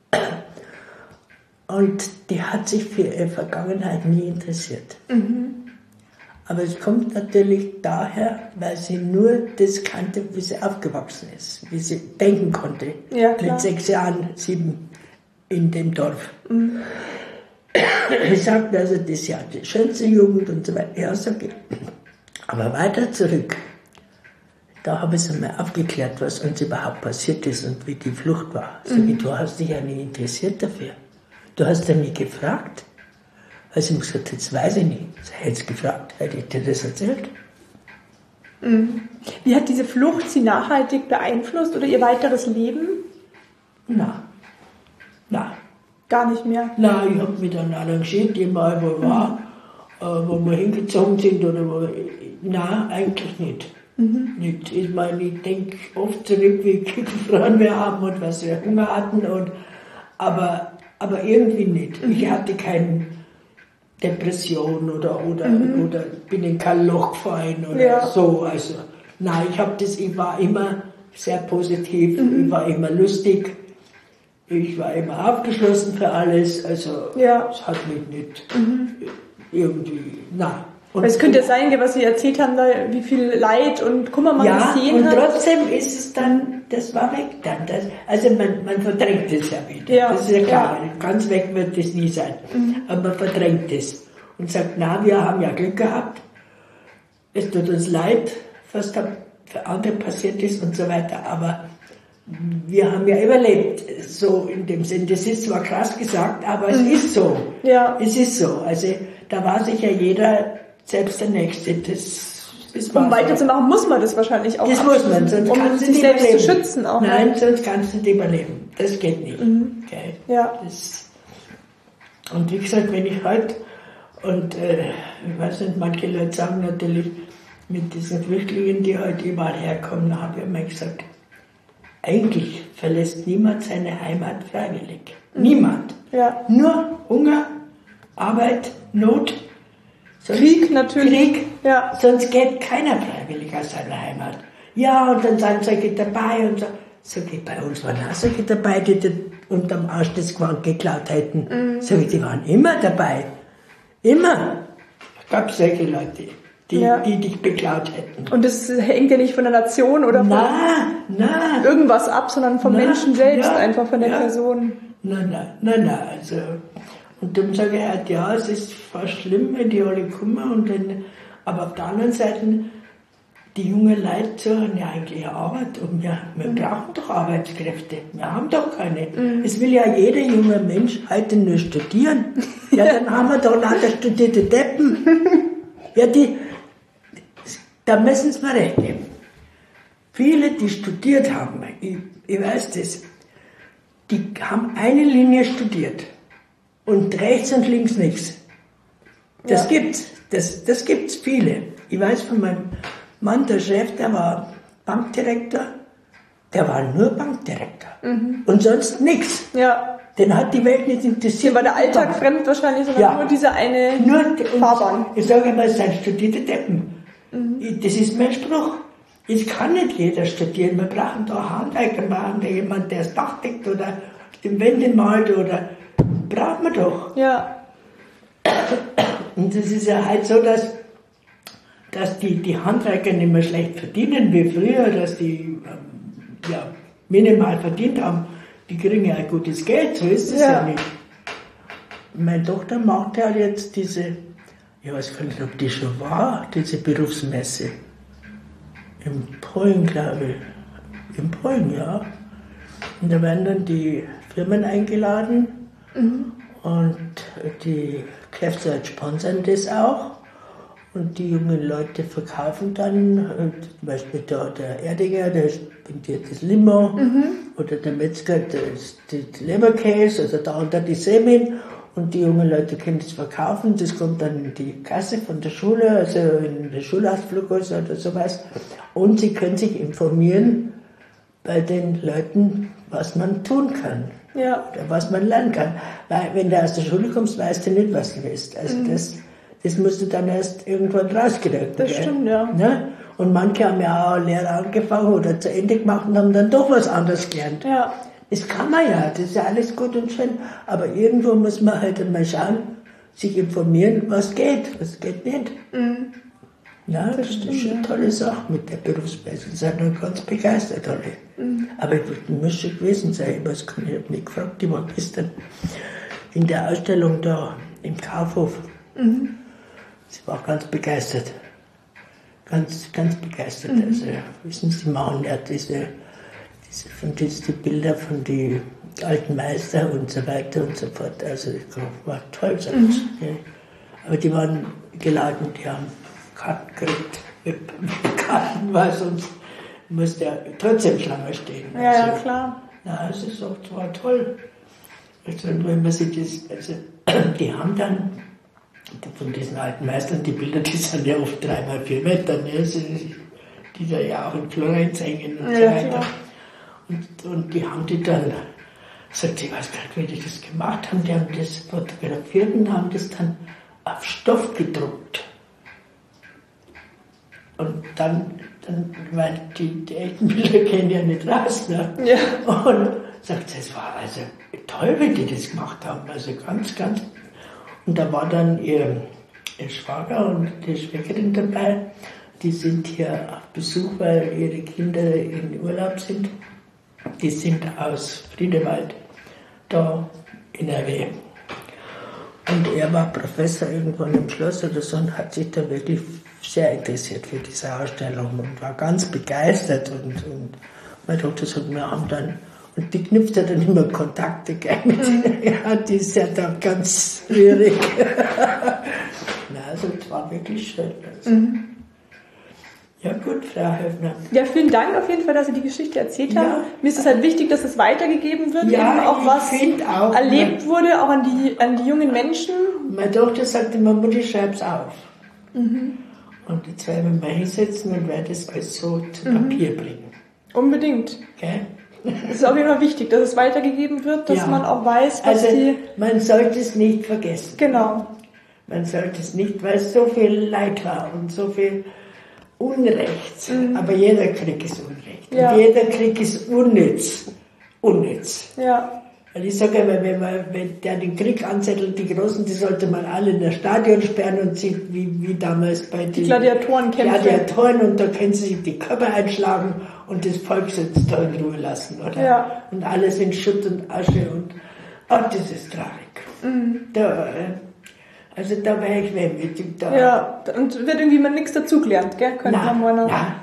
Und die hat sich für ihre Vergangenheit nie interessiert. Aber es kommt natürlich daher, weil sie nur das kannte, wie sie aufgewachsen ist, wie sie denken konnte. Ja, klar. Mit 6 Jahren, 7 in dem Dorf. Ich sagte also, das ist ja die schönste Jugend und so weiter. Ja, sag ich. Aber weiter zurück, da habe ich es einmal aufgeklärt, was uns überhaupt passiert ist und wie die Flucht war. Sag ich, du hast dich ja nie interessiert dafür. Du hast ja nie gefragt. Also ich habe gesagt, jetzt weiß ich nicht. Ich hätte es gefragt, hätte ich dir das erzählt. Wie hat diese Flucht Sie nachhaltig beeinflusst oder Ihr weiteres Leben? Na. Gar nicht mehr. Nein, ich habe mich dann arrangiert, immer wo war, wo wir hingezogen sind oder wo. Nein, eigentlich nicht. Nicht. Ich meine, ich denke oft zurück, wie gefroren wir haben und was wir Hunger hatten, aber irgendwie nicht. Ich hatte keine Depression oder bin in kein Loch gefallen oder so. Also, nein, ich war immer sehr positiv, ich war immer lustig. Ich war immer aufgeschlossen für alles, also es hat mich nicht irgendwie, nein. Weil es könnte ja sein, was Sie erzählt haben, wie viel Leid und Kummer man gesehen hat. Ja, und trotzdem ist es dann, das war weg dann. Also man verdrängt es ja wieder, das ist ja klar. Ganz weg wird es nie sein, aber man verdrängt es und sagt, na, wir haben ja Glück gehabt, es tut uns leid, was da für andere passiert ist und so weiter, aber wir haben ja überlebt, so in dem Sinn. Das ist zwar krass gesagt, aber es ist so. Ja. Es ist so. Also da war sich ja jeder selbst der Nächste. Um weiterzumachen, muss man das wahrscheinlich auch. Das muss man, sonst kannst du sich nicht selbst überleben. zu schützen auch. Nein, sonst kannst du nicht überleben. Das geht nicht. Okay. Ja. Und wie gesagt, wenn ich heute, und ich weiß nicht, manche Leute sagen natürlich, mit diesen Flüchtlingen, die heute überall herkommen, da habe ich immer gesagt, eigentlich verlässt niemand seine Heimat freiwillig. Niemand. Ja. Nur Hunger, Arbeit, Not. Krieg natürlich. Krieg. Ja. Sonst geht keiner freiwillig aus seiner Heimat. Ja, und dann sind solche dabei und so. Sag ich, bei uns waren auch solche dabei, die unterm Arsch das Gewand geklaut hätten. Sag ich, die waren immer dabei. Immer. Es gab solche Leute, die dich beklaut hätten. Und das hängt ja nicht von der Nation oder von irgendwas ab, sondern vom Menschen selbst, einfach von der Person. Nein, also. Und dann sage ich halt, ja, es ist fast schlimm, wenn die alle kommen. Aber auf der anderen Seite, die jungen Leute suchen ja eigentlich Arbeit. Und wir brauchen doch Arbeitskräfte. Wir haben doch keine. Es will ja jeder junge Mensch heute nur studieren. Ja, dann haben wir doch lauter studierte Deppen. Ja, da müssen sie mir recht geben. Viele, die studiert haben, ich weiß das, die haben eine Linie studiert. Und rechts und links nichts. Das gibt's. Das gibt's viele. Ich weiß von meinem Mann, der Chef, der war Bankdirektor. Der war nur Bankdirektor. Und sonst nichts. Ja. Den hat die Welt nicht interessiert. Hier war der Alltag fremd wahrscheinlich, sondern nur diese eine Fahrbahn. Ich sage immer, es sind studierte Deppen. Das ist mein Spruch. Es kann nicht jeder studieren. Wir brauchen da Handwerker, wir brauchen da jemanden, der das Dach deckt oder die Wände malt oder braucht man doch. Ja. Und es ist ja halt so, dass die Handwerker nicht mehr schlecht verdienen wie früher, dass die minimal verdient haben. Die kriegen ja ein gutes Geld, so ist es ja nicht. Meine Tochter macht ja jetzt diese, ich weiß gar nicht, ob die schon war, diese Berufsmesse. In Polen, glaube ich. In Polen, ja. Und da werden dann die Firmen eingeladen und die Kräfte sponsern das auch. Und die jungen Leute verkaufen dann, zum Beispiel der Erdinger, der spendiert das Limo, oder der Metzger das Leberkäse, also da und da die Semen. Und die jungen Leute können das verkaufen, das kommt dann in die Kasse von der Schule, also in den Schulausflug oder sowas. Und sie können sich informieren bei den Leuten, was man tun kann. Ja. Oder was man lernen kann. Weil wenn du aus der Schule kommst, weißt du nicht, was du willst. Also das musst du dann erst irgendwann rauskriegen. Das stimmt, ja. Ne? Und manche haben ja auch Lehre angefangen oder zu Ende gemacht und haben dann doch was anderes gelernt. Ja. Das kann man ja, das ist ja alles gut und schön. Aber irgendwo muss man halt einmal schauen, sich informieren, was geht nicht. Ja, das ist eine tolle Sache mit der Berufsmesse. Sie sind noch ganz begeistert alle. Aber ich muss schon gewesen sein, ich weiß gar nicht, ich habe nicht gefragt, die war gestern in der Ausstellung da im Kaufhof. Sie war ganz begeistert. Ganz begeistert. Also, wissen Sie, machen ja diese Bilder von den alten Meister und so weiter und so fort. Also, das war toll. Aber die waren geladen, die haben Karten gekriegt. Mit Karten war sonst musste ja trotzdem Schlange stehen. Ja, also, ja, klar. Na, es ist auch zwar toll. Also, wenn man sich das, also, die haben dann von diesen alten Meistern, die Bilder, die sind ja oft 3x4 Meter, ne? Also, die da ja auch in Florenz hängen und so weiter. Und die haben die dann, sagt ich weiß gar nicht, wie die das gemacht haben, die haben das fotografiert und haben das dann auf Stoff gedruckt. Und dann weil die echten Bilder gehen ja nicht raus, ne? Ja. Und sagt sie, es war also toll, wie die das gemacht haben, also ganz. Und da war dann ihr Schwager und die Schwägerin dabei, die sind hier auf Besuch, weil ihre Kinder in Urlaub sind. Die sind aus Friedewald, da in NRW. Und er war Professor irgendwann im Schloss oder so und hat sich da wirklich sehr interessiert für diese Ausstellung und war ganz begeistert. Und meine Tochter sagt, wir haben dann, und die knüpft ja dann immer Kontakte mit. Ja, die ist ja da ganz schwierig. Na, also es war wirklich schön. Also. Ja gut, Frau Höfner. Ja, vielen Dank auf jeden Fall, dass Sie die Geschichte erzählt haben. Ja. Mir ist es halt wichtig, dass es weitergegeben wird, Ja, eben auch ich was find auch, erlebt wurde, auch an die jungen Menschen. Meine Tochter sagte immer, Mutti, schreib's auf. Und jetzt werden wir mal hinsetzen und werden das alles so zu Papier bringen. Unbedingt. Gell? Es ist auf jeden Fall wichtig, dass es weitergegeben wird, dass Ja. man auch weiß, was Also man sollte es nicht vergessen. Genau. Man sollte es nicht, weil es so viel Leid war und so viel Unrecht. Aber jeder Krieg ist Unrecht. Ja. Und jeder Krieg ist unnütz. Unnütz. Ja. Weil ich sage immer, wenn der den Krieg anzettelt, die Großen, die sollte man alle in das Stadion sperren und sieht, wie damals bei den Gladiatorenkämpfe. Gladiatoren, und da können sie sich die Köpfe einschlagen und das Volk jetzt da in Ruhe lassen, oder? Ja. Und alles in Schutt und Asche und, ach, das ist traurig. Also da wäre ich wehmütig. Ja, und wird irgendwie mal nichts dazugelernt, gell? Könnte man mal noch. Nein.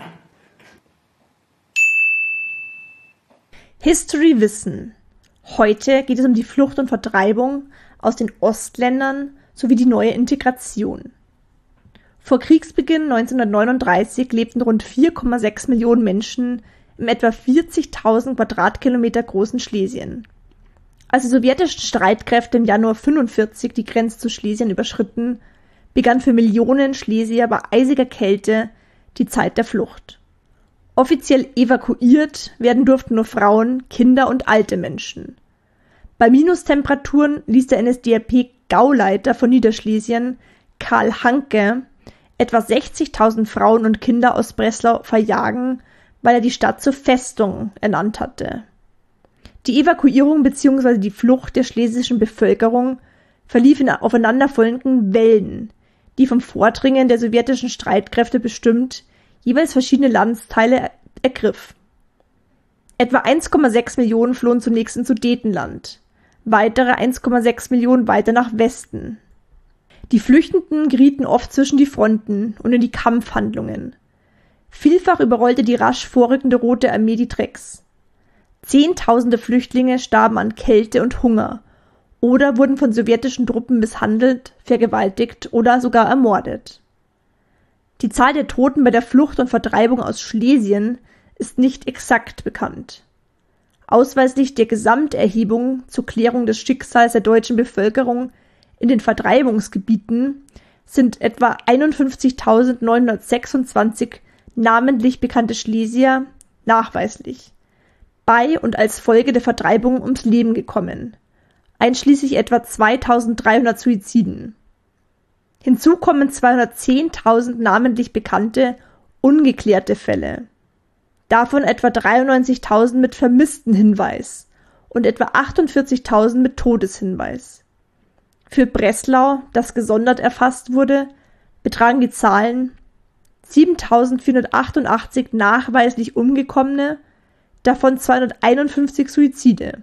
History Wissen. Heute geht es um die Flucht und Vertreibung aus den Ostländern sowie die neue Integration. Vor Kriegsbeginn 1939 lebten rund 4,6 Millionen Menschen im etwa 40.000 Quadratkilometer großen Schlesien. Als die sowjetischen Streitkräfte im Januar 1945 die Grenze zu Schlesien überschritten, begann für Millionen Schlesier bei eisiger Kälte die Zeit der Flucht. Offiziell evakuiert werden durften nur Frauen, Kinder und alte Menschen. Bei Minustemperaturen ließ der NSDAP-Gauleiter von Niederschlesien, Karl Hanke, etwa 60.000 Frauen und Kinder aus Breslau verjagen, weil er die Stadt zur Festung ernannt hatte. Die Evakuierung bzw. die Flucht der schlesischen Bevölkerung verlief in aufeinanderfolgenden Wellen, die vom Vordringen der sowjetischen Streitkräfte bestimmt jeweils verschiedene Landesteile ergriff. Etwa 1,6 Millionen flohen zunächst ins Sudetenland, weitere 1,6 Millionen weiter nach Westen. Die Flüchtenden gerieten oft zwischen die Fronten und in die Kampfhandlungen. Vielfach überrollte die rasch vorrückende Rote Armee die Trecks. Zehntausende Flüchtlinge starben an Kälte und Hunger oder wurden von sowjetischen Truppen misshandelt, vergewaltigt oder sogar ermordet. Die Zahl der Toten bei der Flucht und Vertreibung aus Schlesien ist nicht exakt bekannt. Ausweislich der Gesamterhebung zur Klärung des Schicksals der deutschen Bevölkerung in den Vertreibungsgebieten sind etwa 51.926 namentlich bekannte Schlesier nachweislich bei und als Folge der Vertreibung ums Leben gekommen, einschließlich etwa 2.300 Suiziden. Hinzu kommen 210.000 namentlich bekannte, ungeklärte Fälle. Davon etwa 93.000 mit Vermisstenhinweis und etwa 48.000 mit Todeshinweis. Für Breslau, das gesondert erfasst wurde, betragen die Zahlen 7.488 nachweislich Umgekommene, davon 251 Suizide,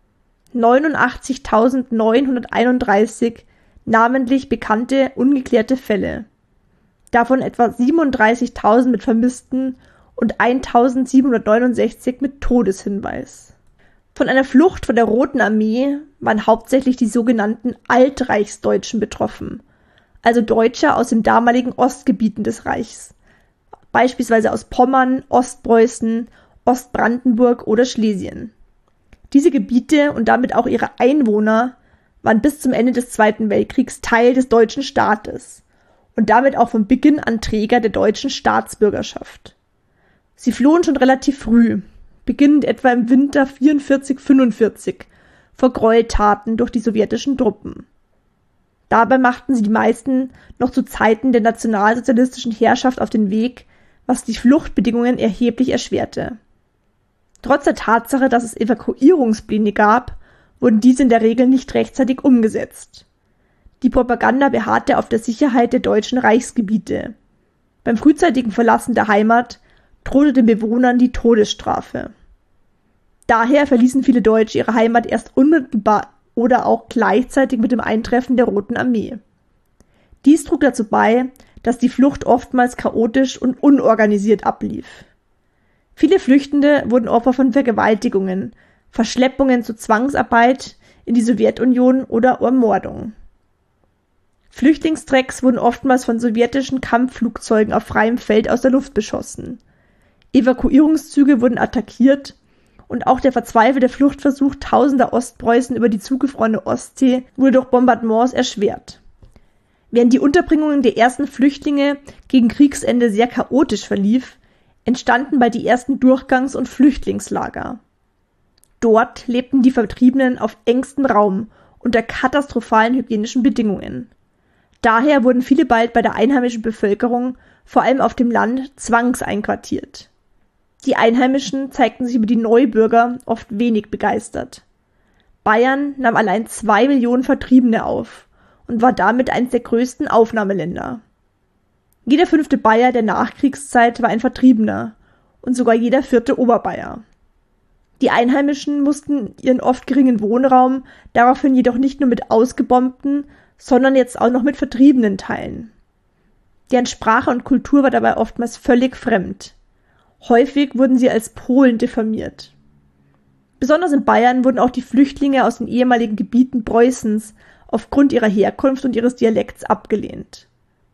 89.931 namentlich bekannte, ungeklärte Fälle, davon etwa 37.000 mit Vermissten und 1.769 mit Todeshinweis. Von einer Flucht von der Roten Armee waren hauptsächlich die sogenannten Altreichsdeutschen betroffen, also Deutsche aus den damaligen Ostgebieten des Reichs, beispielsweise aus Pommern, Ostpreußen, Ostbrandenburg oder Schlesien. Diese Gebiete und damit auch ihre Einwohner waren bis zum Ende des Zweiten Weltkriegs Teil des deutschen Staates und damit auch von Beginn an Träger der deutschen Staatsbürgerschaft. Sie flohen schon relativ früh, beginnend etwa im Winter 44/45, vor Gräueltaten durch die sowjetischen Truppen. Dabei machten sie die meisten noch zu Zeiten der nationalsozialistischen Herrschaft auf den Weg, was die Fluchtbedingungen erheblich erschwerte. Trotz der Tatsache, dass es Evakuierungspläne gab, wurden diese in der Regel nicht rechtzeitig umgesetzt. Die Propaganda beharrte auf der Sicherheit der deutschen Reichsgebiete. Beim frühzeitigen Verlassen der Heimat drohte den Bewohnern die Todesstrafe. Daher verließen viele Deutsche ihre Heimat erst unmittelbar oder auch gleichzeitig mit dem Eintreffen der Roten Armee. Dies trug dazu bei, dass die Flucht oftmals chaotisch und unorganisiert ablief. Viele Flüchtende wurden Opfer von Vergewaltigungen, Verschleppungen zur Zwangsarbeit in die Sowjetunion oder Ermordung. Flüchtlingstrecks wurden oftmals von sowjetischen Kampfflugzeugen auf freiem Feld aus der Luft beschossen. Evakuierungszüge wurden attackiert und auch der verzweifelte Fluchtversuch tausender Ostpreußen über die zugefrorene Ostsee wurde durch Bombardements erschwert. Während die Unterbringung der ersten Flüchtlinge gegen Kriegsende sehr chaotisch verlief, entstanden bald die ersten Durchgangs- und Flüchtlingslager. Dort lebten die Vertriebenen auf engstem Raum unter katastrophalen hygienischen Bedingungen. Daher wurden viele bald bei der einheimischen Bevölkerung, vor allem auf dem Land, zwangseinquartiert. Die Einheimischen zeigten sich über die Neubürger oft wenig begeistert. Bayern nahm allein 2 Millionen Vertriebene auf und war damit eines der größten Aufnahmeländer. Jeder 5. Bayer der Nachkriegszeit war ein Vertriebener und sogar jeder 4. Oberbayer. Die Einheimischen mussten ihren oft geringen Wohnraum daraufhin jedoch nicht nur mit Ausgebombten, sondern jetzt auch noch mit Vertriebenen teilen. Deren Sprache und Kultur war dabei oftmals völlig fremd. Häufig wurden sie als Polen diffamiert. Besonders in Bayern wurden auch die Flüchtlinge aus den ehemaligen Gebieten Preußens aufgrund ihrer Herkunft und ihres Dialekts abgelehnt.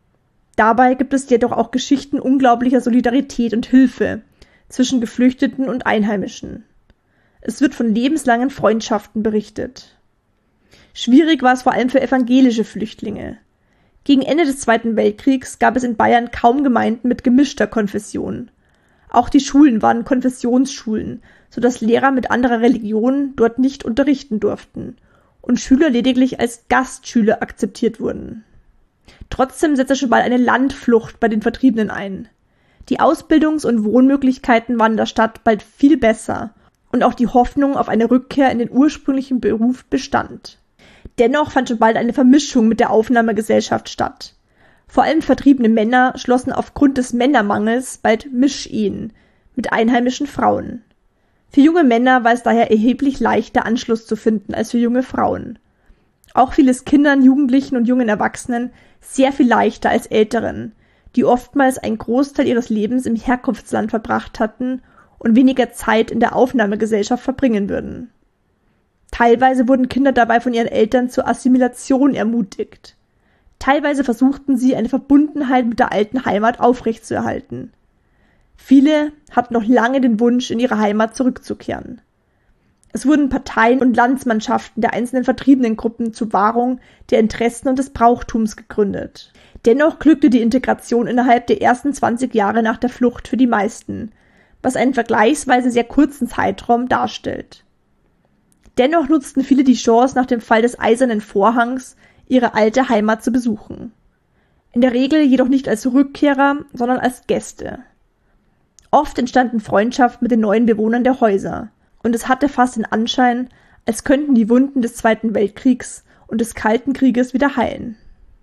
Dabei gibt es jedoch auch Geschichten unglaublicher Solidarität und Hilfe zwischen Geflüchteten und Einheimischen. Es wird von lebenslangen Freundschaften berichtet. Schwierig war es vor allem für evangelische Flüchtlinge. Gegen Ende des Zweiten Weltkriegs gab es in Bayern kaum Gemeinden mit gemischter Konfession. Auch die Schulen waren Konfessionsschulen, sodass Lehrer mit anderer Religion dort nicht unterrichten durften und Schüler lediglich als Gastschüler akzeptiert wurden. Trotzdem setzte schon bald eine Landflucht bei den Vertriebenen ein. Die Ausbildungs- und Wohnmöglichkeiten waren in der Stadt bald viel besser und auch die Hoffnung auf eine Rückkehr in den ursprünglichen Beruf bestand. Dennoch fand schon bald eine Vermischung mit der Aufnahmegesellschaft statt. Vor allem vertriebene Männer schlossen aufgrund des Männermangels bald Mischehen mit einheimischen Frauen. Für junge Männer war es daher erheblich leichter, Anschluss zu finden als für junge Frauen. Auch fiel es Kindern, Jugendlichen und jungen Erwachsenen sehr viel leichter als Älteren, die oftmals einen Großteil ihres Lebens im Herkunftsland verbracht hatten und weniger Zeit in der Aufnahmegesellschaft verbringen würden. Teilweise wurden Kinder dabei von ihren Eltern zur Assimilation ermutigt. Teilweise versuchten sie, eine Verbundenheit mit der alten Heimat aufrechtzuerhalten. Viele hatten noch lange den Wunsch, in ihre Heimat zurückzukehren. Es wurden Parteien und Landsmannschaften der einzelnen vertriebenen Gruppen zur Wahrung der Interessen und des Brauchtums gegründet. Dennoch glückte die Integration innerhalb der ersten 20 Jahre nach der Flucht für die meisten, was einen vergleichsweise sehr kurzen Zeitraum darstellt. Dennoch nutzten viele die Chance, nach dem Fall des Eisernen Vorhangs ihre alte Heimat zu besuchen. In der Regel jedoch nicht als Rückkehrer, sondern als Gäste. Oft entstanden Freundschaften mit den neuen Bewohnern der Häuser, und es hatte fast den Anschein, als könnten die Wunden des Zweiten Weltkriegs und des Kalten Krieges wieder heilen.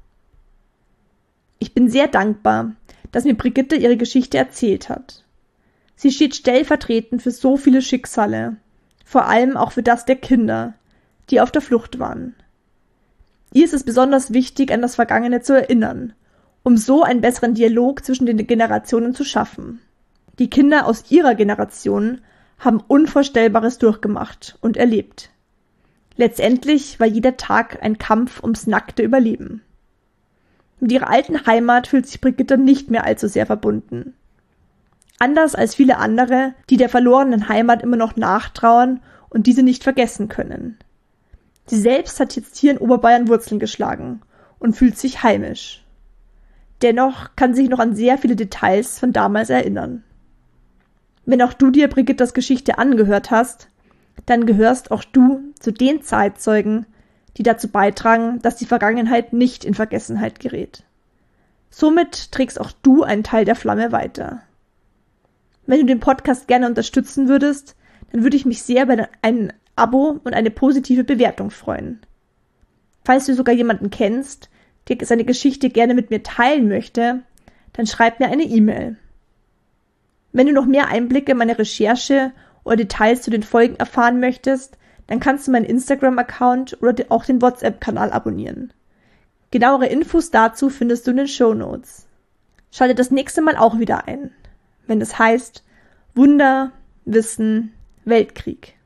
Ich bin sehr dankbar, dass mir Brigitte ihre Geschichte erzählt hat. Sie steht stellvertretend für so viele Schicksale, vor allem auch für das der Kinder, die auf der Flucht waren. Ihr ist es besonders wichtig, an das Vergangene zu erinnern, um so einen besseren Dialog zwischen den Generationen zu schaffen. Die Kinder aus ihrer Generation haben Unvorstellbares durchgemacht und erlebt. Letztendlich war jeder Tag ein Kampf ums nackte Überleben. Mit ihrer alten Heimat fühlt sich Brigitte nicht mehr allzu sehr verbunden. Anders als viele andere, die der verlorenen Heimat immer noch nachtrauern und diese nicht vergessen können. Sie selbst hat jetzt hier in Oberbayern Wurzeln geschlagen und fühlt sich heimisch. Dennoch kann sie sich noch an sehr viele Details von damals erinnern. Wenn auch du dir Brigittas Geschichte angehört hast, dann gehörst auch du zu den Zeitzeugen, die dazu beitragen, dass die Vergangenheit nicht in Vergessenheit gerät. Somit trägst auch du einen Teil der Flamme weiter. Wenn du den Podcast gerne unterstützen würdest, dann würde ich mich sehr über ein Abo und eine positive Bewertung freuen. Falls du sogar jemanden kennst, der seine Geschichte gerne mit mir teilen möchte, dann schreib mir eine E-Mail. Wenn du noch mehr Einblicke in meine Recherche oder Details zu den Folgen erfahren möchtest, dann kannst du meinen Instagram-Account oder auch den WhatsApp-Kanal abonnieren. Genauere Infos dazu findest du in den Shownotes. Schalte das nächste Mal auch wieder ein, wenn es heißt Wunder, Wissen, Weltkrieg.